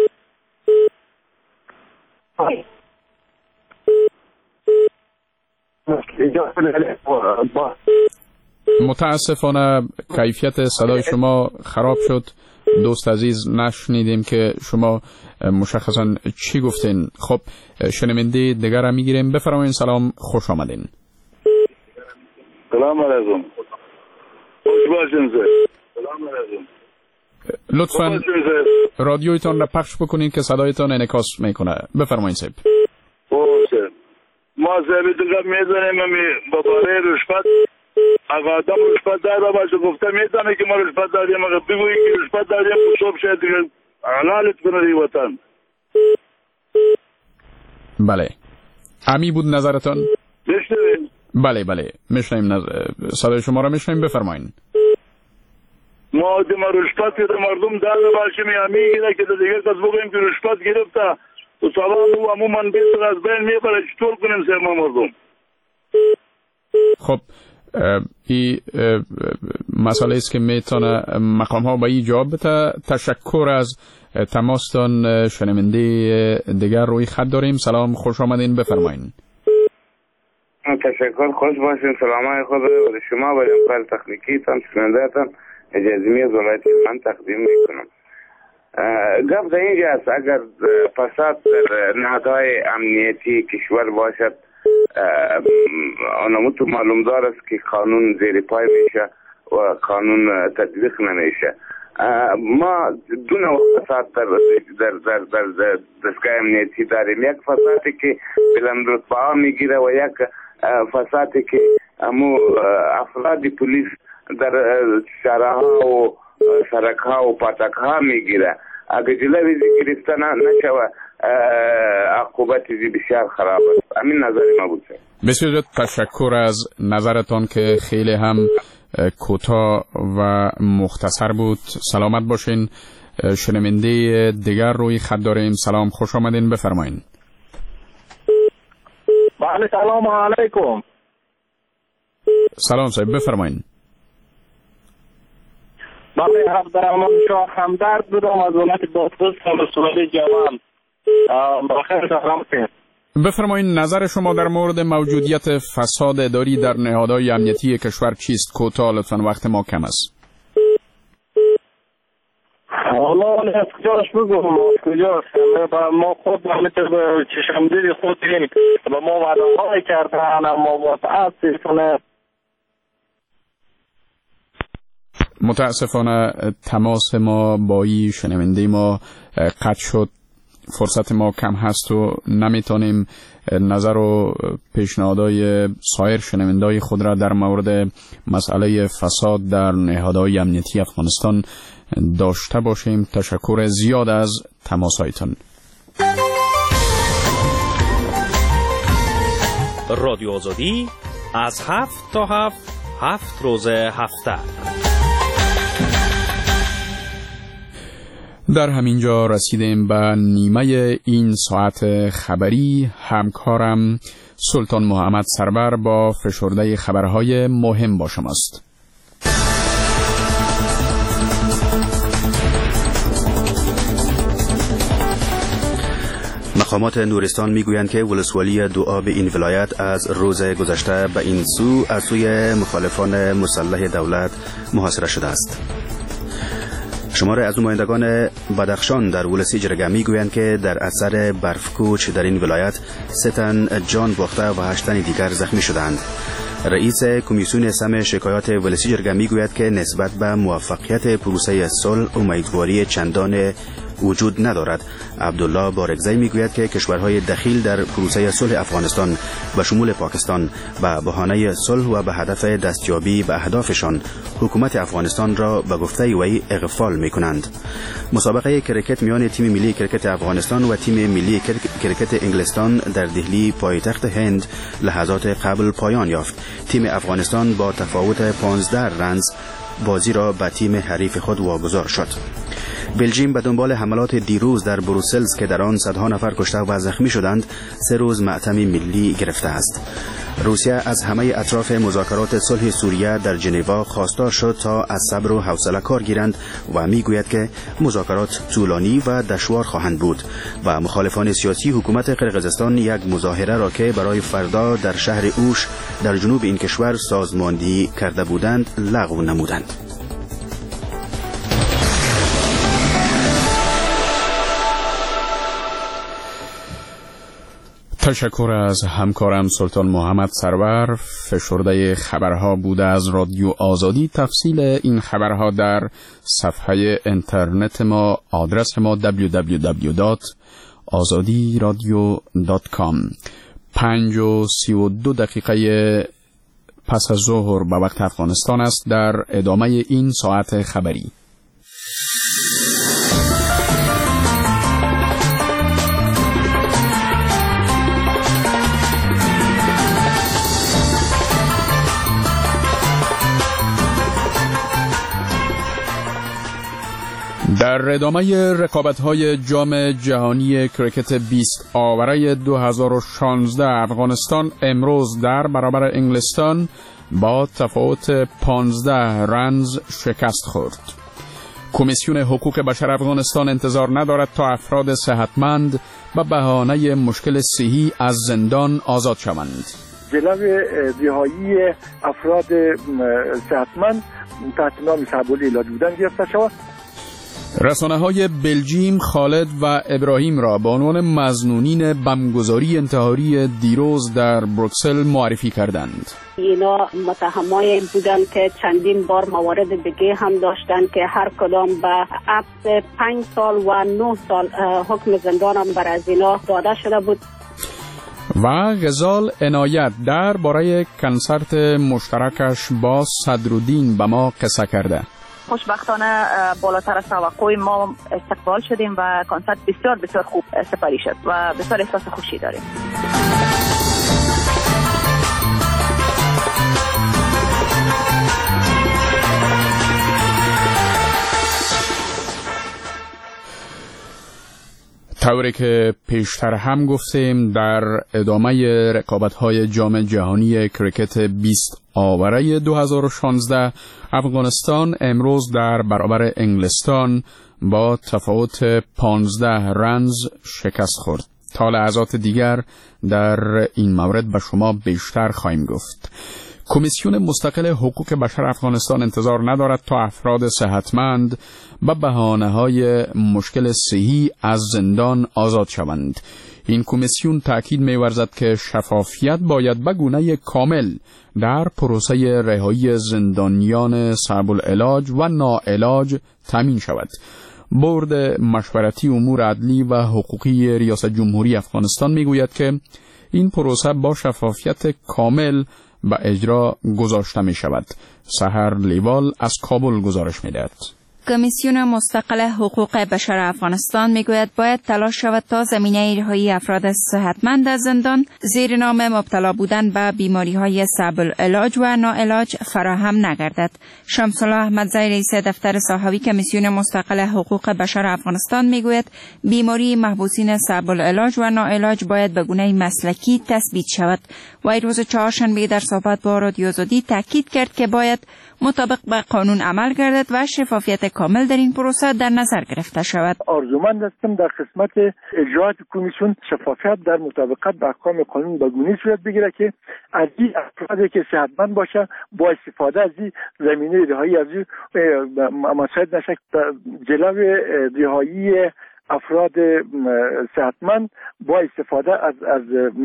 متاسفانه کیفیت صدای شما خراب شد. دوست عزیز نشنیدیم که شما مشخصا چی گفتین. خب شنونده دیگر هم میگیریم. بفرمایید. سلام، خوش آمدین. سلام علیکم. خوش باشین سر. سلام علیکم. لطفاً رادیویتان را پخش بکنین که صدایتان انعکاس میکنه. بفرمایید صاحب. باشه. ما صاحب دیگه میدونیم با باره رشوت اگه آدم رشوت داده باشه گفته میتونه که ما رشوت دادیم، اگه بگویی که رشوت دادیم صبح شاید دیگه حلالت کنه دی وطن. بله، امی بود نظرتان؟ میشنویم؟ بله بله میشنویم. نظر... صدای شما را میشنویم. بفرمایید. ما آدم رشوت که مردم داده باشیم یا میگیره که دیگه کس بگویم که رشوت گرفته و سلام او عموما بیتر از بین میبره چطور کنیم سر ما مردم؟ خب این مسئله است که میتونه مقام ها به این جواب بده. تشکر از تماستان. شنونده دیگر روی خط داریم. سلام، خوش آمدین، بفرمایین. تشکر، خوش باشین. سلامای خود به شما و امکان تکنیکی تان شنوندهتان اجازه می از ولایت من تقدیم میکنم. گفت در اینجا است اگر فساد در نهادهای امنیتی کشور باشد آنمو تو معلوم دار است که قانون زیر پای میشه و قانون تطبیق نمیشه. ما دو نوع فساد در در در در, در دستگاه امنیتی داریم. یک فسادی که بلند رتبه ها میگیره و یک فسادی که امو افراد پلیس در شهرها و سرک ها و پاتک ها میگیره. اگر جلوی گرفته نشوه عقوبت بسیار خراب است. همین نظر ما بود. بسیار تشکر از نظرتان که خیلی هم کوتاه و مختصر بود. سلامت باشین. شنونده دیگر روی خط داریم. سلام، خوش آمدین، بفرمایین. بله سلام علیکم. سلام صاحب، بفرمایین. بله عبدالرحمن شاه همدرد بودم از ولایت بادغیس سال جوان. بخیر سلام کنید. بفرمایید نظر شما در مورد موجودیت فساد اداری در نهادهای امنیتی کشور چیست؟ کوتاه لطفاً، وقت ما کم است. والله از کجاش بگم از کجاش ما خود به چشمدید خود این به ما وعده های کردن اما متاسفانه متاسفانه تماس ما با این شنونده ما قطع شد. فرصت ما کم هست و نمیتونیم نظر و پیشنهادهای سایر شنوندای خود را در مورد مسئله فساد در نهادهای امنیتی افغانستان داشته باشیم. تشکر زیاد از تماسایتان. رادیو آزادی از هفت تا هفت هفت روز هفته. در همینجا رسیدیم به نیمه این ساعت خبری. همکارم سلطان محمد سرور با فشرده خبرهای مهم با شماست. مقامات نورستان میگویند که ولسوالی دوآب این ولایت از روز گذشته به این سو از سوی مخالفان مسلح دولت محاصره شده است. شمار از نمایندگان بدخشان در ولسی جرگه میگویند که در اثر برفکوچ در این ولایت سه تن جان باخته و هشت تن دیگر زخمی شدند. رئیس کمیسیون سم شکایات ولسی جرگه میگوید که نسبت به موفقیت پروسه صلح امیدواری چندان وجود ندارد. عبدالله بارگزی میگوید که کشورهای دخیل در پروسه صلح افغانستان به شمول پاکستان به بهانه صلح و به هدف دستیابی به اهدافشان حکومت افغانستان را به گفته وی اغفال میکنند. مسابقه کرکت میان تیم ملی کرکت افغانستان و تیم ملی کرکت انگلستان در دهلی پایتخت هند لحظات قبل پایان یافت. تیم افغانستان با تفاوت پانزده رنز بازی را به تیم حریف خود واگذار شد. بلژیم به دنبال حملات دیروز در بروسلز که در آن صدها نفر کشته و زخمی شدند سه روز معتم ملی گرفته است. روسیه از همه اطراف مذاکرات صلح سوریه در ژنو خواستار شد تا از صبر و حوصله کار گیرند و میگوید که مذاکرات طولانی و دشوار خواهند بود و مخالفان سیاسی حکومت قرقیزستان یک مظاهره را که برای فردا در شهر اوش در جنوب این کشور سازماندهی کرده بودند لغو نمودند. تشکر از همکارم سلطان محمد سرور. فشرده خبرها بوده از رادیو آزادی. تفصیل این خبرها در صفحه اینترنت ما، آدرس ما دبلیو دبلیو دبلیو دات آزادی رادیو دات کام. پنج و سی و دو دقیقه پس از ظهر به وقت افغانستان است. در ادامه این ساعت خبری در ادامه رقابت‌های جام جهانی کرکت بیست آوره دو هزار و شانزده افغانستان امروز در برابر انگلستان با تفاوت پانزده رنز شکست خورد. کمیسیون حقوق بشر افغانستان انتظار ندارد تا افراد صحتمند به بهانه مشکل صحی از زندان آزاد شوند. جلوی رهایی افراد صحتمند تحت نام صحبولی علاج بودن گرفته شود. رسانه‌های بلژیم خالد و ابراهیم را به عنوان مظنونین بمبگذاری انتحاری دیروز در بروکسل معرفی کردند. اینا متهمای بودند که چندین بار موارد دیگه هم داشتند که هر کدام به حبس پنج سال و نه سال حکم زندان هم بر از اینا داده شده بود. و غزال عنایت در باره کنسرت مشترکش با صدرالدین به ما قصه کرده. خوشبختانه بالاتر از توقع ما استقبال شدیم و کنسرت بسیار بسیار خوب سپری شد و بسیار احساس خوشی داریم. طوری که پیشتر هم گفتیم در ادامه رقابت‌های جام جهانی کرکت بیست آوره دو هزار و شانزده افغانستان امروز در برابر انگلستان با تفاوت پانزده رنز شکست خورد. تا لحظات دیگر در این مورد به شما بیشتر خواهیم گفت. کمیسیون مستقل حقوق بشر افغانستان انتظار ندارد تا افراد صحتمند به بهانه‌های مشکل صحی از زندان آزاد شوند. این کمیسیون تأکید می‌ورزد که شفافیت باید به گونه کامل در پروسه رهایی زندانیان صعب العلاج و ناعلاج تامین شود. بورد مشورتی امور عدلی و حقوقی ریاست جمهوری افغانستان میگوید که این پروسه با شفافیت کامل به اجرا گذاشته می شود. سحر لیوال از کابل گزارش می دهد. کمیسیون مستقل حقوق بشر افغانستان میگوید باید تلاش شود تا زمینه رهایی افراد صحتمند از زندان زیر نام مبتلا بودن به بیماری‌های صعب العلاج و ناعلاج فراهم نگردد. شمس الله احمدزی رئیس دفتر صحوی کمیسیون مستقل حقوق بشر افغانستان میگوید بیماری محبوسین صعب العلاج و ناعلاج باید به گونه مسلکی تثبیت شود. و روز چهارشنبه در صحبت با رادیو آزادی تاکید کرد که باید مطابق به قانون عمل گردد و شفافیت کامل در این پروسه در نظر گرفته شود. آرزومند هستم در قسمت اجرات کمیسیون شفافیت در مطابقت با احکام قانون به گونه صورت بگیره که از این افرادی که صحتمند باشه با استفاده از این زمینه رهایی از مساعد نشه جلوی رهایی افراد صحتمند با استفاده از از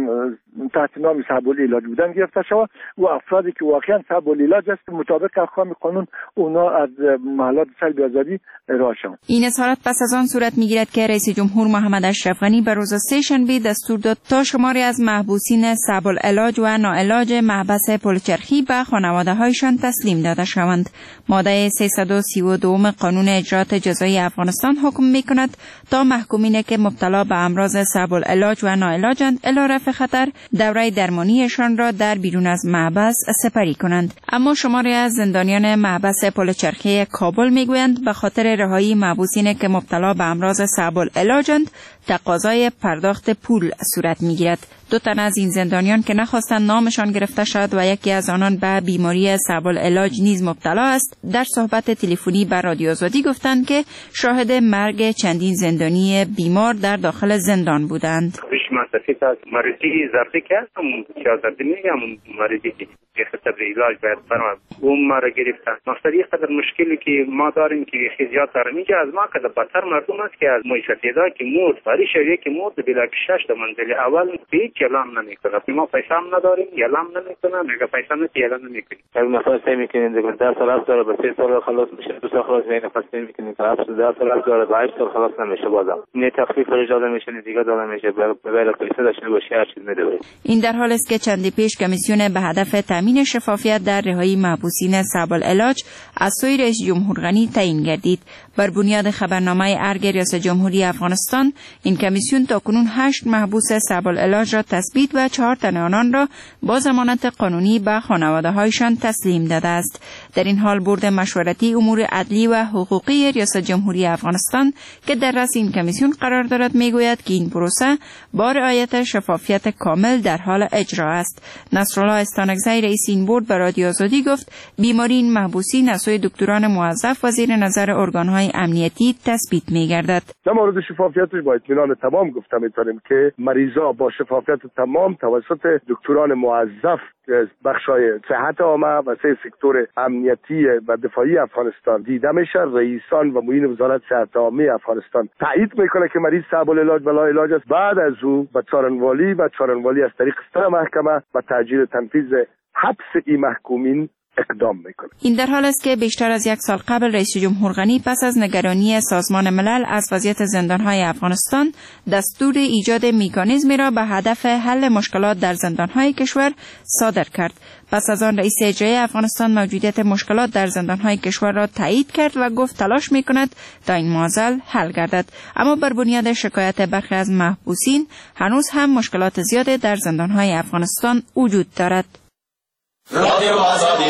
تحت نام صعب العلاج بودن گرفته شود و افرادی که واقعا صعب العلاج است مطابق احکام قانون اونا از محلات سلب آزادی رها شوند. این اظهارات پس از آن صورت میگیرد که رئیس جمهور محمد اشرف غنی به روز سه شنبه دستور داد تا شماری از محبوسین صعب العلاج و ناعلاج محبس پلچرخی به خانواده هایشان تسلیم داده شوند. ماده سیصد و سی و دو قانون اجرات جزایی افغانستان حکم میکند تا محکومین که مبتلا به امراض صعب العلاج و ناعلاجند الی رفع خطر دوره درمانیشان را در بیرون از محبس سپری کنند. اما شماری از زندانیان محبس پلچرخی کابل میگویند به خاطر رهایی محبوسین که مبتلا به امراض صعب العلاجند تقاضای پرداخت پول صورت میگیرد. دو تن از این زندانیان که نخواستند نامشان گرفته شد و یکی از آنان به بیماری صعب العلاج نیز مبتلا است در صحبت تلفنی با رادیو آزادی گفتند که شاهد مرگ چندین زندانی بیمار در داخل زندان بودند. متفق از مریضی ضربه که همون که ضربه میگم مریضی که خطر علاج باید فرمان اون ما را گرفتن مستری قدر مشکلی که ما داریم که خیزیات دارم اینجا از ما قدر بدتر مردم است که از معیشتیدا که مرد ولی شویه که مرد بلا شش تا منزل اول هیچ اعلام نمیکنه ما پیسه هم نداریم اعلام نمیکنه میگه پیسه نتی اعلام نمیکنه اگه نفس نمیکنین دیگه ده سال است داره به سه سال خلاص میشه دو سال خلاص نه نفس نمیکنین که اصلا ده سال است داره به هشت سال خلاص نمیشه بازم نه تخفیف اجازه میشه دیگه داده میشه این در حال است که چندی پیش کمیسیون به هدف تامین شفافیت در رهایی محبوسین صعب العلاج از سوی رئیس جمهور غنی تعیین گردید. بر بنیاد خبرنامه ارگ ریاست جمهوری افغانستان این کمیسیون تاکنون هشت محبوس صعب العلاج را تثبیت و چهار تن آنان را با ضمانت قانونی به خانواده هایشان تسلیم داده است. در این حال بورد مشورتی امور عدلی و حقوقی ریاست جمهوری افغانستان که در رأس این کمیسیون قرار دارد میگوید که این پروسه با رعایت شفافیت کامل در حال اجرا است. نصرالله استانکزی رئیس این بورد به رادیو آزادی گفت بیماری این محبوسین از سوی دکتران موظف و زیر نظر ارگان‌های امنیتی تثبیت می‌گردد. در مورد شفافیتش با اطمینان تمام گفتم می‌تونیم که مریضا با شفافیت تمام توسط دکتران موظف بخشای صحت عامه و سه سکتور امنیتی و دفاعی افغانستان دیده میشه. رئیسان و معین وزارت صحت عامه افغانستان تایید میکنه که مریض صعب العلاج و لا علاج است. بعد از او به چارنوالی و چارنوالی از طریق ستر محکمه و تاجیل تنفیذ حبس این محکومین اقدام میکنه. این در حال است که بیشتر از یک سال قبل رئیس جمهور غنی پس از نگرانی سازمان ملل از وضعیت زندانهای افغانستان دستور ایجاد مکانیزمی را به هدف حل مشکلات در زندانهای کشور صادر کرد. پس از آن رئیس اجرایی افغانستان موجودیت مشکلات در زندانهای کشور را تایید کرد و گفت تلاش میکند تا این معضل حل گردد. اما بر بنیاد شکایت برخی از محبوسین هنوز هم مشکلات زیادی در زندانهای افغانستان وجود دارد. رادیو آزادی.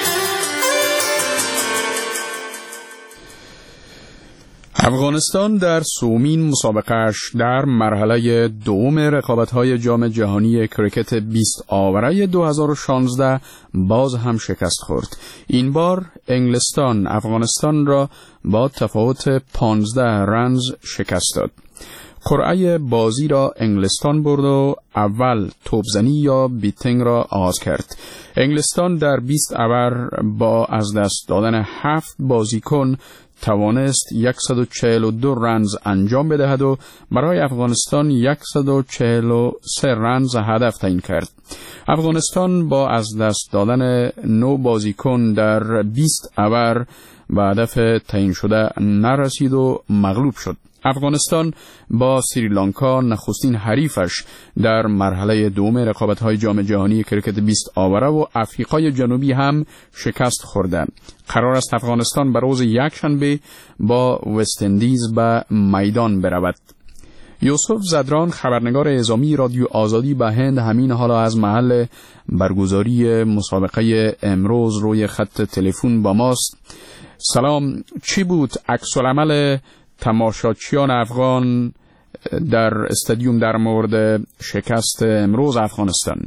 افغانستان در سومین مسابقهش در مرحله دوم رقابت‌های جام جهانی کرکت بیست آوره دو هزار و شانزده باز هم شکست خورد. این بار انگلستان افغانستان را با تفاوت پانزده رنز شکست داد. قرعه بازی را انگلستان برد و اول توپزنی یا بیتینگ را آغاز کرد. انگلستان در بیست اوور با از دست دادن هفت بازیکن توانست صد و چهل و دو رنز انجام بدهد و برای افغانستان صد و چهل و سه رنز هدف تعیین کرد. افغانستان با از دست دادن نه بازیکن در بیست اوور به هدف تعیین شده نرسید و مغلوب شد. افغانستان با سریلانکا نخستین حریفش در مرحله دوم رقابت‌های جام جهانی کرکت بیست آوره و افریقای جنوبی هم شکست خورده. قرار است افغانستان به روز یکشنبه با وست اندیز به میدان برود. یوسف زدران، خبرنگار اعزامی رادیو آزادی به هند، همین حالا از محل برگزاری مسابقه امروز روی خط تلفن با ماست. سلام، چی بود عکس العمل تماشاچیان افغان در استادیوم در مورد شکست امروز افغانستان؟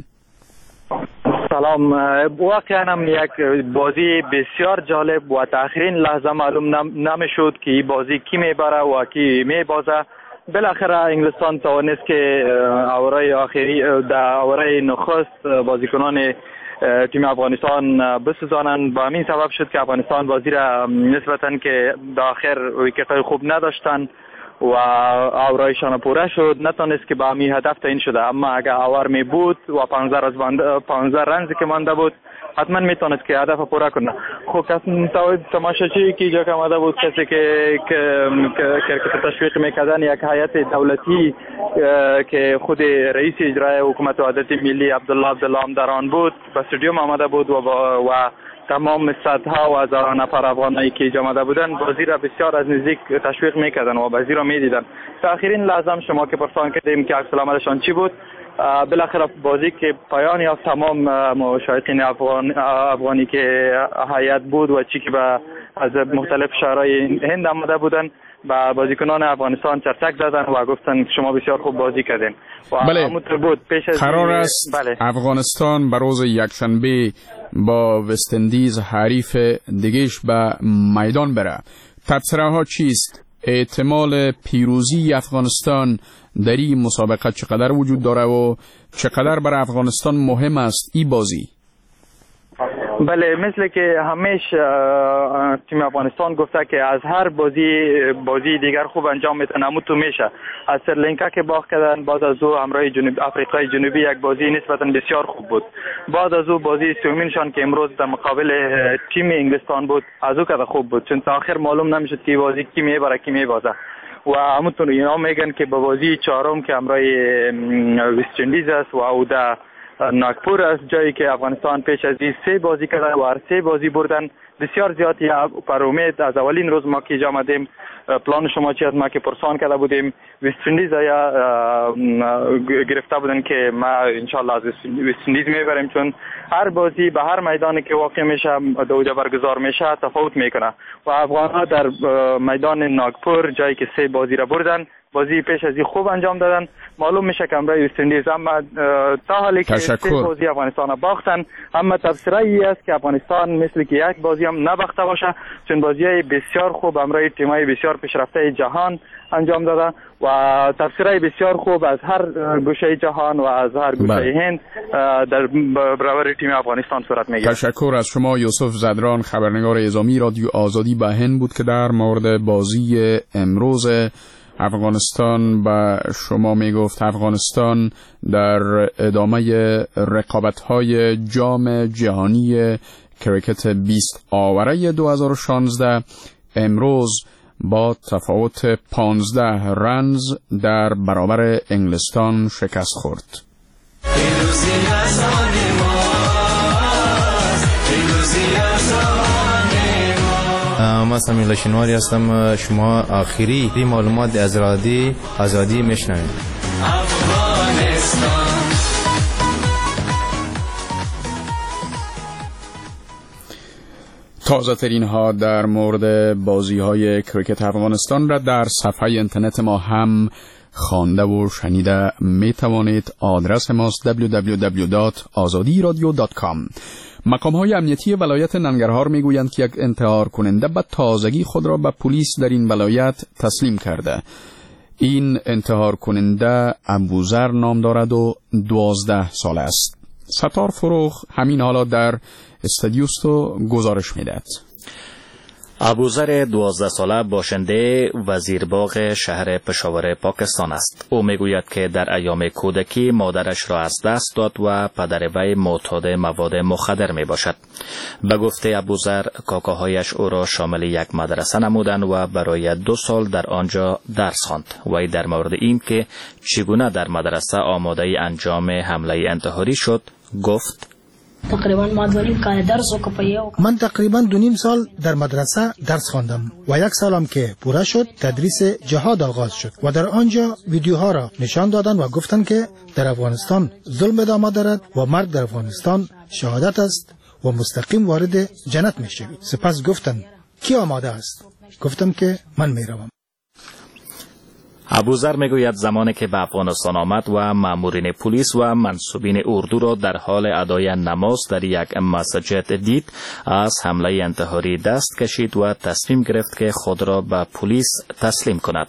سلام. واقعا هم یک بازی بسیار جالب و تا آخرین لحظه معلوم نمیشد که این بازی کی میبره و کی میبازه. بالاخره انگلستان توانست که اوره آخری در اوره نخست بازیکنان تیم افغانستان بسوزانند. با همین سبب شد که افغانستان بازی را نسبتاً که در آخر ویکت‌های خوب نداشتند و اورایشان پوره شد، نتونست که با همین هدف تعیین شده. اما اگر اور می بود و پانزده از پانزده رنزی که مانده بود حتما میتونست که هدف پوره کنه. خب کسی تماشاچی که جا آمده بود، کسی که کرکت تشویق میکردن، یک هیئت دولتی که خود رئیس اجرای حکومت وحدت ملی عبدالله عبدالله هم در آن بود، به استادیوم آمده بود و, و تمام صدها و هزاران نفر افغانایی که آمده بودن بازی را بسیار از نزدیک تشویق میکردن و بازی را میدیدن. تا آخرین لحظه شما که پرسان کردیم که عکس العملشان چی بود، بالاخره بازی که پایان یافت، تمام مشاهدین افغان افغانی که هیئت بود و چی که به از مختلف شهرهای هند آمده بودن با بازیکنان افغانستان چرچک زدن و گفتن شما بسیار خوب بازی کردین. بله. بود پیش از قرار است بله. افغانستان به روز یکشنبه با وست اندیز حریف دیگهش به میدان بره. تبصره ها چیست؟ احتمال پیروزی افغانستان در این مسابقه چقدر وجود داره و چقدر برای افغانستان مهم است این بازی؟ بله، مثل که همیشه تیم افغانستان گفته که از هر بازی بازی دیگر خوب انجام میتونه، اما تو میشه از سریلانکا که باخت کردن، بعد از او همراه جنوب آفریقای جنوبی یک بازی نسبتا بسیار خوب بود. بعد از او بازی سومینشان که امروز در مقابل تیم انگلستان بود، از او که خوب بود، چون تا آخر معلوم نمیشد که بازی کی میبره کی میبازه. و همونطور اینا میگن که با بازی چهارم که همراه وست اندیز است و او در ناگپور است، جایی که افغانستان پیش از این سه بازی کردن و هر سه بازی بردن، بسیار زیادی پر امید از اولین روز ما که جا آمدیم پلان شما چی است ما که پرسان کرده بودیم وست اندیز یا گرفته بودن که ما انشالله از وست اندیز میبریم، چون هر بازی به هر میدانی که واقع میشه دوجا برگزار میشه تفاوت میکنه و افغان‌ها در میدان ناگپور جایی که سه بازی را بردن، بازی پیش از این خوب انجام دادن. معلوم میشه که امروز وست اندیز اما تا حالی که سه بازی افغانستان باختن، اما تفسیر ای است که افغانستان مثل که یک بازی هم نباخته باشه، چون بازی‌های بسیار خوب امروز تیم‌های بسیار پیشرفته جهان انجام داده و تفسیرای بسیار خوب از هر گوشه جهان و از هر گوشه هند در برابر تیم افغانستان صورت میگیره. تشکر از شما یوسف زدران، خبرنگار اعزامی رادیو آزادی به هند بود که در مورد بازی امروز افغانستان به شما میگفت. افغانستان در ادامه رقابت‌های جام جهانی کرکت بیست آوره دو هزار و شانزده امروز با تفاوت پانزده رنز در برابر انگلستان شکست خورد. ما سمیع لاشنواری هستم. شما آخری دی معلومات از رادیو آزادی میشنوید. تازه ترین ها در مورد بازی های کرکت افغانستان را در صفحه اینترنت ما هم خوانده و شنیده می توانید. آدرس ماست دبلیو دبلیو دبلیو دات آزادی رادیو دات کام. مقام های امنیتی ولایت ننگرهار می گویند که یک انتحار کننده به تازگی خود را به پلیس در این ولایت تسلیم کرده. این انتحار کننده ابوذر نام دارد و دوازده سال است. ستار فروغ همین حالا در استادیوست و گزارش میدهد. ابوذر دوازده ساله باشنده وزیرباغ شهر پشاور پاکستان است. او میگوید که در ایام کودکی مادرش را از دست داد و پدر وی معتاد مواد مخدر می باشد. به گفته ابوذر کاکاهایش او را شامل یک مدرسه نمودند و برای دو سال در آنجا درس خواند. وی در مورد این که چگونه در مدرسه آماده انجام حمله انتحاری شد گفت: تقریبا ما دو نیم کال درس وکړم. من تقریبا دو نیم سال در مدرسه درس خواندم و یک سالم که پوره شد تدریس جهاد آغاز شد و در آنجا ویدیوها را نشان دادند و گفتند که در افغانستان ظلم ادامه دارد و مرگ در افغانستان شهادت است و مستقیم وارد جنت می شوید. سپس گفتند کی آماده است؟ گفتم که من می روم. ابوذر میگوید زمانی که به افغانستان آمد و مامورین پلیس و منصوبین اردو را در حال ادای نماز در یک مسجد دید، از حمله انتحاری دست کشید و تصمیم گرفت که خود را به پلیس تسلیم کند.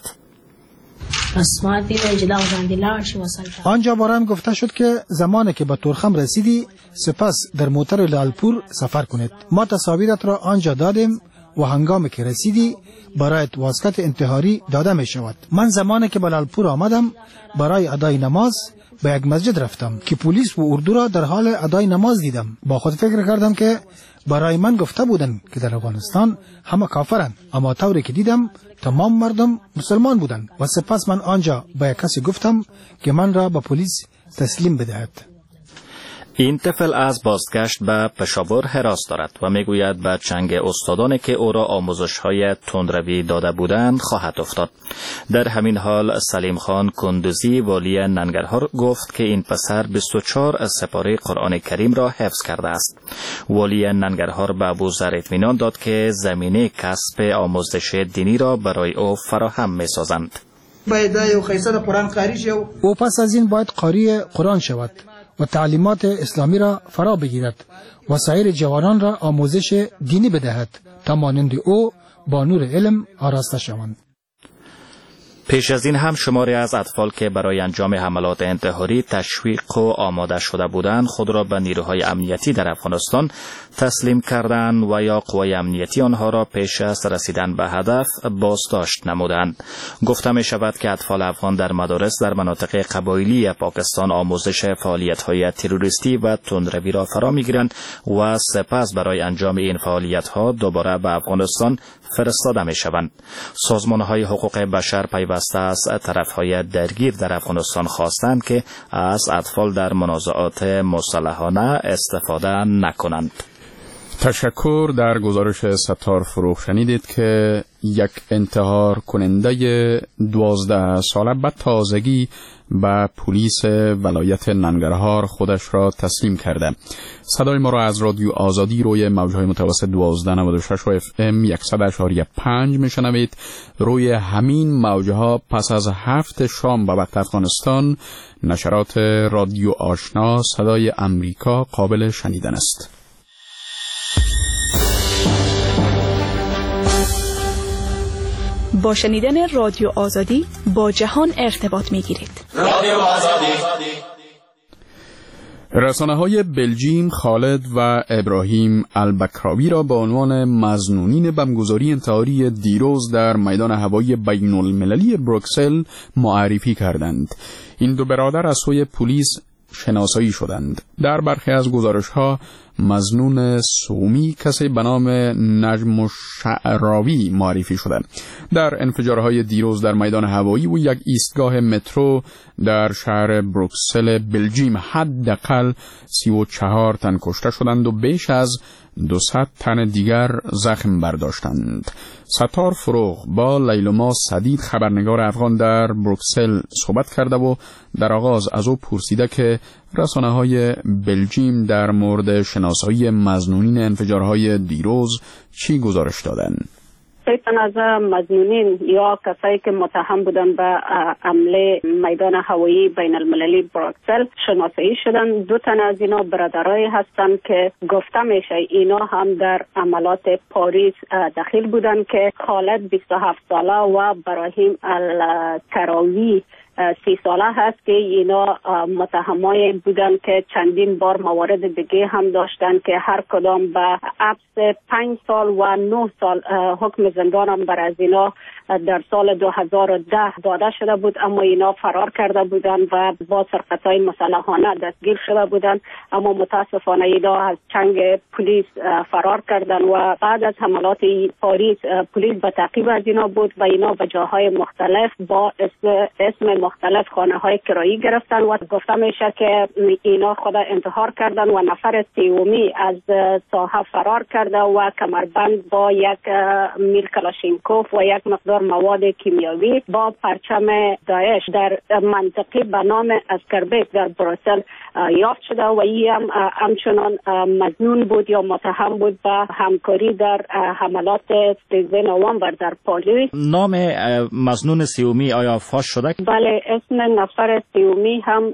آنجا بارم گفته شد که زمانی که به تورخم رسیدی سپس در موتر لالپور سفر کنید. ما تصاویرت را آنجا دادیم و هنگامی که رسیدی برایت واسکت انتحاری داده می شود. من زمانی که به لالپور آمدم برای ادای نماز به یک مسجد رفتم که پلیس و اردو را در حال ادای نماز دیدم. با خود فکر کردم که برای من گفته بودند که در افغانستان همه کافرند، اما طوری که دیدم تمام مردم مسلمان بودند و سپس من آنجا به یک کسی گفتم که من را به پلیس تسلیم بدهد. این طفل از بازگشت به پشاور هراس دارد و میگوید به چنگ استادانی که او را آموزش‌های تندروی داده بودند خواهد افتاد. در همین حال سلیم خان کندوزی والی ننگرهار گفت که این پسر بیست و چهار سپاره قرآن کریم را حفظ کرده است. والی ننگرهار به ابوذر اطمینان داد که زمینه کسب آموزش دینی را برای او فراهم می‌سازند. باید یو خیصه قرآن قاری شود. او پس از این باید قاری قرآن شود و تعلیمات اسلامی را فرا بگیرد و سایر جوانان را آموزش دینی بدهد تا مانند او با نور علم آراسته شوند. پیش از این هم شماری از اطفال که برای انجام حملات انتحاری تشویق و آماده شده بودند خود را به نیروهای امنیتی در افغانستان تسلیم کردند و یا قوای امنیتی آنها را پیش از رسیدن به هدف بازداشت نمودند. گفته می شود که اطفال افغان در مدارس در مناطق قبایلی پاکستان آموزش فعالیت‌های تروریستی و تندروی را فرا می‌گیرند و سپس برای انجام این فعالیت‌ها دوباره به افغانستان فرستاده می‌شوند. سازمان‌های حقوق بشر پیوسته از طرف‌های درگیر در افغانستان خواستند که از اطفال در منازعات مسلحانه استفاده نکنند. تشکر. در گزارش ستار فروغ شنیدید که یک انتحار کننده دوازده ساله به تازگی به پلیس ولایت ننگرهار خودش را تسلیم کرده. صدای ما را از رادیو آزادی روی موجهای متوسط دوازده نود و شش و اف ام صد و اشاری پنج میشنوید. روی همین موجها پس از هفت شام به وقت افغانستان نشرات رادیو آشنا صدای امریکا قابل شنیدن است. با شنیدن رادیو آزادی با جهان ارتباط می‌گیرید. رادیو آزادی. رسانه‌های بلژیم خالد و ابراهیم البکراوی را به عنوان مظنونین بمبگذاری انتحاری دیروز در میدان هوایی بین المللی بروکسل معرفی کردند. این دو برادر از سوی پلیس شناسایی شدند. در برخی از گزارش‌ها مظنون سومی کسی به نام نجم الشعراوی معرفی شده. در انفجارهای دیروز در میدان هوایی و یک ایستگاه مترو در شهر بروکسل بلژیم حداقل سی و چهار تن کشته شدند و بیش از دویست تن دیگر زخم برداشتند. ستار فروغ با لیلما سدید خبرنگار افغان در بروکسل صحبت کرده و در آغاز از او پرسیده که رسانه‌های بلژیم در مورد شناسایی مظنونین انفجارهای دیروز چی گزارش دادند. سه تن از مظنونین یا کسایی که متهم بودن به حمله میدان هوایی بین المللی بروکسل شناسایی شدن. دو تن از اینا برادرایی هستند که گفته میشه اینا هم در عملات پاریس دخیل بودن که خالد بیست و هفت ساله و ابراهیم الکراوی سی ساله هست که اینا متهمای بودن که چندین بار موارد دیگه هم داشتن که هر کدام به حبس پنج سال و نه سال حکم زندان هم بر از اینا در سال دو هزار و ده داده شده بود، اما اینا فرار کرده بودن و با سرقت‌های مسلحانه دستگیر شده بودن، اما متاسفانه اینا از چنگ پلیس فرار کردن و بعد از حملات پاریس پلیس به تعقیب از اینا بود و اینا به جاهای مختلف با اسم, اسم مختلف خانه‌های کرایی گرفتن و گفته میشه که اینا خود انتحار کردن و نفر سومی از ساحه فرار کرده و کمربند با یک میل کلاشینکوف و یک مقدار مواد کیمیاوی با پرچم داعش در منطقه به نام اسکربیک در بروسل یافت شده و این هم همچنان مظنون بود یا متهم بود به همکاری در حملات سیزده نوامبر در پاریس. نام مظنون سیومی آیا فاش شده؟ بله، اسم نفر سیومی هم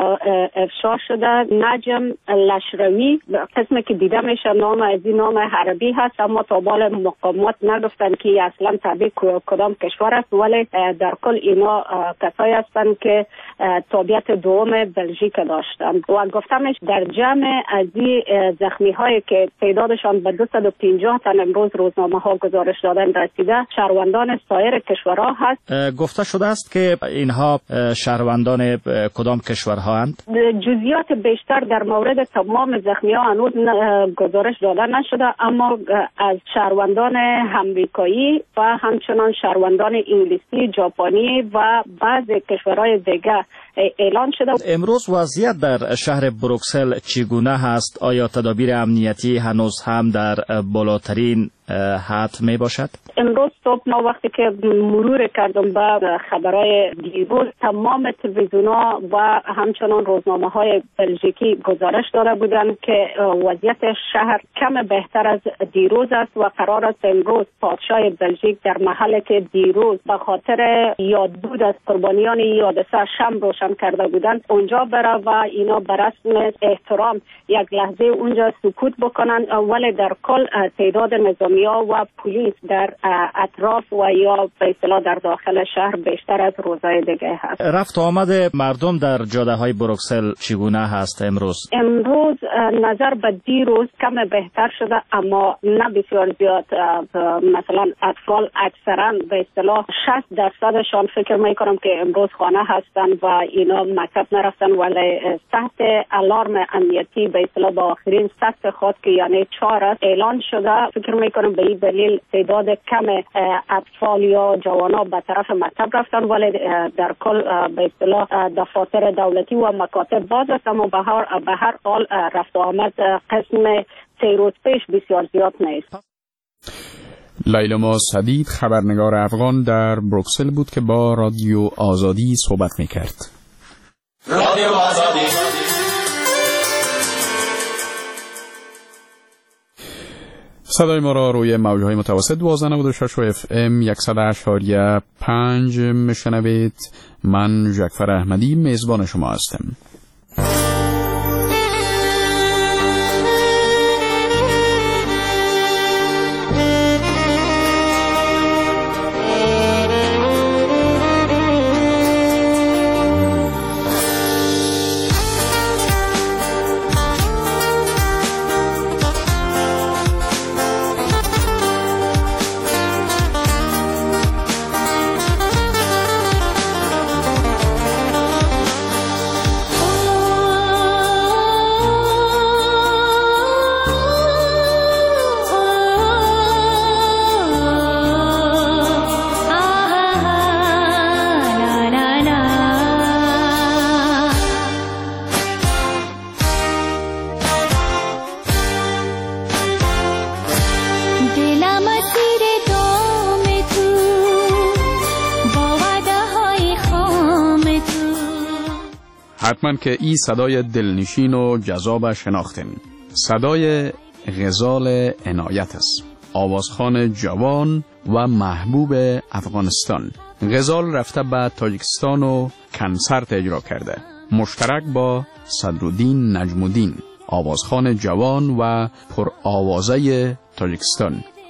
افشا شده، نجم لشروی. اسمی که دیده میشه نام از این نام عربی هست، اما تا بال مقامات نگفتن که اصلا تابع کدام کشور است، ولی در کل اینا کسایی هستند که تابعیت دوم بلژیک داشتن و گفتمش در جمع از این زخمی هایی که تعدادشان به دویست و پنجاه تن امروز روزنامه ها گزارش دادن رسیده شهروندان سایر کشورها هست. گفته شده است که اینها شهروندان کدام کشورها هستند؟ جزئیات بیشتر در مورد تمام زخمی ها هنوز گزارش داده نشده، اما از شهروندان امریکایی و همچنان شهروندان انگلیسی، ژاپنی و بعضی کشورهای دیگه اعلان شده. امروز وضعیت در شهر بروکسل چگونه هست؟ آیا تدابیر امنیتی هنوز هم در بالاترین حد می باشد؟ امروز صبح ما وقتی که مرور کردم به خبرهای دیروز، تمام تلویزیون‌ها و همچنان روزنامه های بلژیکی گزارش داده بودند که وضعیت شهر کم بهتر از دیروز است و قرار است امروز پادشاه بلژیک در محلی که دیروز به خاطر یادبود از قربانیان حادثه شمع روشن کرده بودند اونجا بره و اینا به رسم احترام یک لحظه اونجا سکوت بکنن، ولی در کل تعداد نظامی و پلیس در اطراف و یا به اصطلاح در داخل شهر بیشتر از روزهای دیگه هست. رفت آمد مردم در جاده های بروکسل چگونه هست امروز؟ امروز نظر به دیروز کم بهتر شده، اما نه بسیار زیاد. مثلا اطفال اکثرا به اصطلاح شصت درصدشان فکر میکنم که امروز خانه هستن و اینا مکتب نرفتن، ولی تحت الارم امنیتی به اصطلاح با آخرین سطح خود که یعنی چهار است اعلان شده. فکر میکنم به این دلیل تعداد کم اطفال یا جوانا به طرف مکتب رفتن، ولی در کل به اصطلاح دفاتر دولتی و مکاتب باز است، اما به هر به هر حال رفت و آمد قسم سه روز پیش بسیار زیاد نیست. لیلا صدید خبرنگار افغان در بروکسل بود که با رادیو آزادی صحبت میکرد. رادیو آزادی صدای ما را روی موجهای متوسط دوازده نود و شش و اف ام صد و هشت و پنج میشنوید. من جعفر احمدی میزبان شما هستم. حتما که این صدای دلنشین و جذاب شناختیم. صدای غزال عنایت است، آوازخوان جوان و محبوب افغانستان. غزال رفته به تاجیکستان و کنسرت اجرا کرده، مشترک با صدرالدین نجم‌الدین، آوازخوان جوان و پر آوازه تاجیکستان.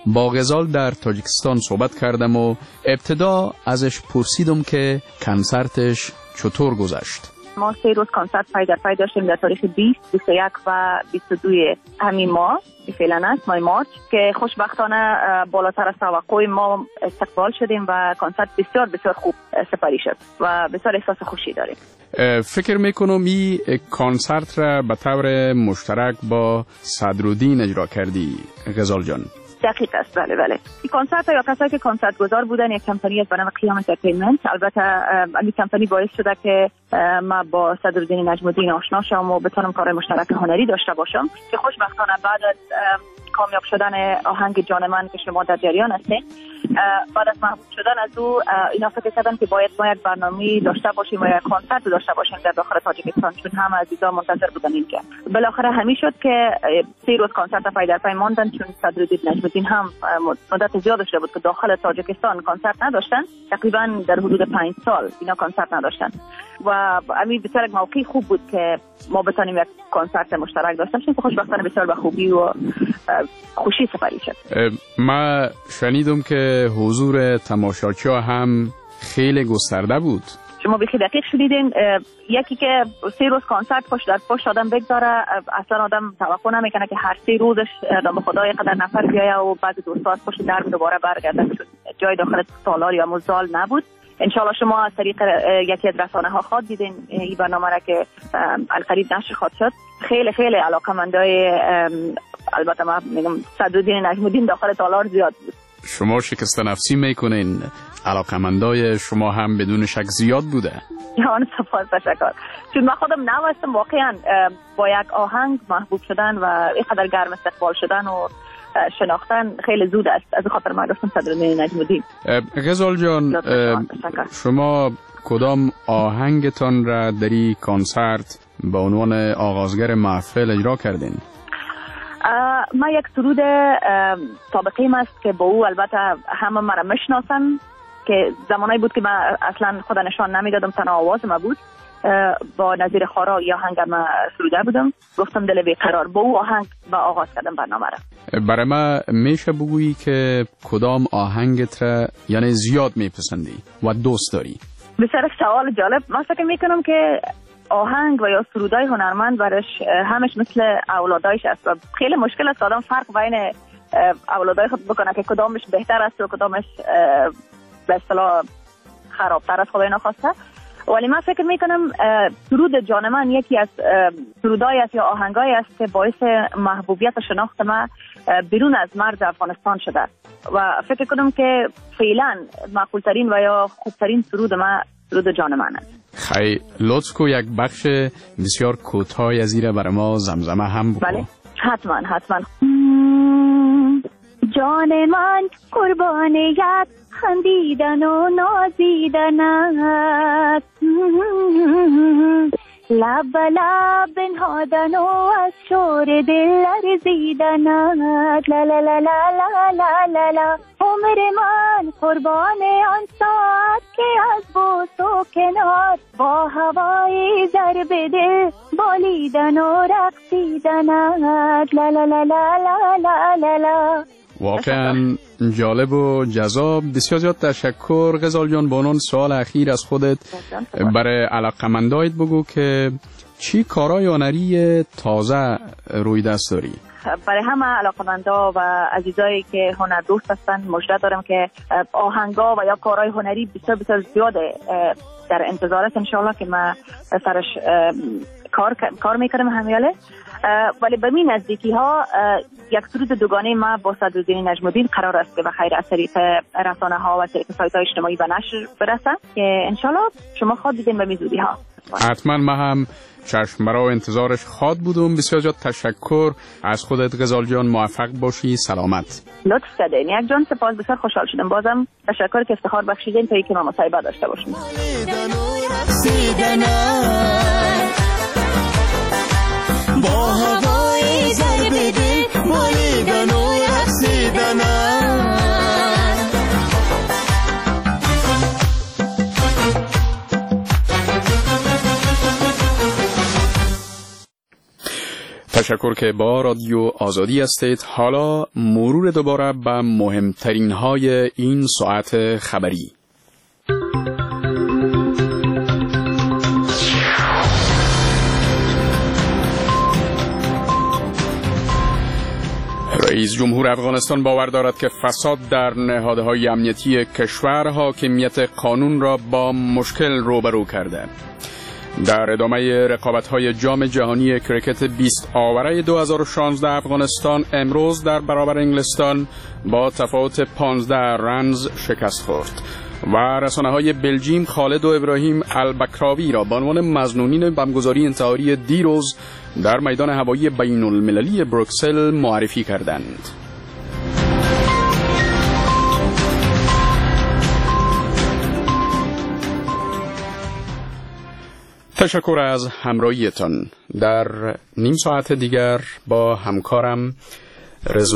با غزال در تاجیکستان صحبت کردم و ابتدا ازش پرسیدم که کنسرتش چطور گذشت. ما سه روز کنسرت پای در پای داشتیم در تاریخ بیست، بیست و یک و بیست و دو همین ماه که فعلا است، ماه مارچ، که خوشبختانه بالاتر از توقع ما استقبال شدیم و کنسرت بسیار بسیار خوب سپری شد و بسیار احساس خوشی داریم. فکر میکنم این کنسرت را به طور مشترک با صدرالدین اجرا کردی غزال جان. دقیق است، بله بله. این کنسرت یا کسایی که کنسرت گذار بودن یک کمپانی است به نام قیام انترتینمنت. البته این کمپانی باعث شده که ما با صدرالدین نجم الدین آشنا شم و بتونم کار مشترک هنری داشته باشم که خوشبختانه بعد از کامیاب شدن آهنگ جان من که شما در جریان هستین، بعد از محبوب شدن از او اینا فکر کردن که باید ما یک برنامه داشته باشیم و یک کنسرت داشته باشیم در داخل تاجیکستان، چون همه عزیزا منتظر بودن این که بالاخره همین شد که سه روز کنسرت پای در پای ماندن، چون صدرالدین نجم الدین هم مدت زیاد شده بود که داخل تاجیکستان کنسرت نداشتن، تقریبا در حدود پنج سال اینا کنسرت نداشتن و همین بسیار یک موقع خوب بود که ما بتونیم یک کنسرت مشترک داشته باشیم که خوشبختانه بسیار به خوبی و خوشی سپری شد. ما شنیدم که حضور تماشاچی‌ها هم خیلی گسترده بود. شما بخی دقیق شدیدین. یکی که سه روز کنسرت پشت در پشت آدم بگذاره، اصلا آدم توقع نمیکنه که هر سه روزش آدم خدای قدر نفر بیایه و بعد دو ساعت پشت در دوباره برگرده، چون جای داخل سالار یا مزال نبود. انشالله شما از طریق یکی از رسانه ها خواد دیدین این برنامه را که القریب نشر خواد شد. خیلی خیلی علاقمندای، البته ما میگم صدرالدین نجم الدین داخل تالار زیاد بود. شما شکست نفسی میکنین، علاقمندای شما هم بدون شک زیاد بوده. جان سپاس تشکر. چون من خودم نوستم واقعا با یک آهنگ محبوب شدن و اینقدر گرم استقبال شدن و شناختن خیلی زود است، از خاطر ما گفتم صدرالدین نجم الدین. غزال جان، شما کدام آهنگتان را در این کنسرت به عنوان آغازگر محفل اجرا کردین؟ ما یک سرود سابقیم است که با او البته همه مرا میشناسن، که زمانی بود که من اصلا خود نشان نمیدادم، تنها آواز ما بود. با نظیر خارا یا آهنگ ما سروده بودم، گفتم دل بیقرار، با او آهنگ با آغاز کردم برنامه را. برای ما میشه بگویی که کدام آهنگت را یعنی زیاد میپسندی و دوست داری؟ بسیار سوال جالب. من فکر میکنم که آهنگ و یا سرودای هنرمند برش همش مثل اولادایش است و خیلی مشکل است آدم فرق بین اولادای خود بکنه که کدامش بهتر است و کدامش به اصطلاح خرابتر است، خدای نخواسته. ولی من فکر میکنم سرود جان من یکی از سرودای است یا آهنگای است که باعث محبوبیت و شناخت ما بیرون از مرز افغانستان شده و فکر کنم که فعلا معقولترین و یا خوبترین سرود ما سرود جان من است. خیلی لطف کو یک بخش بسیار کوتاهی از ایره برای ما زمزمه هم بکن. بله حتما حتما. جان من قربان یک خندیدن و نازیدن است، لب لب بنهادن و از شور دل لرزیدن است. لا لا لا لا لا لا لا لا. عمر من قربان آن ساعت که از بوس و کنار با هوای ضرب دل بالیدن و رقصیدن است. لا لا لا لا لا لا لا لا. واقعا جالب و جذاب. بسیار زیاد تشکر غزال جان. با عنوان سوال اخیر از خودت برای علاقمندایت بگو که چی کارای هنری تازه روی دست داری؟ برای همه علاقمندا و عزیزایی که هنر دوست هستن مژده دارم که آهنگا و یا کارهای هنری بسیار بسیار زیاده در انتظار است انشالله که ما سرش کار کار میکنم همیاله. ولی به این نزدیکی ها یک سرود دوگانه ما با صدرالدین نجم الدین قرار است که به خیر از طریق رسانه ها و طریق سایت های اجتماعی به نشر برسه که انشالله شما خواد دیدین به میزودی ها. حتما ما هم چشم برای انتظارش خواد بودم. بسیار زیاد تشکر از خودت غزال جان. موفق باشی. سلامت. لطف کردین. یک جان سپاس. بسیار خوشحال شدم. بازم تشکر که افتخار بخشیدین تا اینکه ما مصاحبه داشته باشیم. با هوای ضرب دل بالیدن و رقصیدن. تشکر که با رادیو آزادی هستید. حالا مرور دوباره به مهمترین های این ساعت خبری. رئیس جمهور افغانستان باور دارد که فساد در نهادهای امنیتی کشور حاکمیت قانون را با مشکل روبرو کرده. در ادامه رقابت‌های جام جهانی کریکت بیست آوره دو هزار و شانزده افغانستان امروز در برابر انگلستان با تفاوت پانزده رنز شکست خورد و رسانه‌های بلژیم خالد و ابراهیم البکراوی را به عنوان مظنونین بمبگذاری انتحاری دیروز در میدان هوایی بین المللی بروکسل معرفی کردند. تشکر از همراهیتان. در نیم ساعت دیگر با همکارم رضا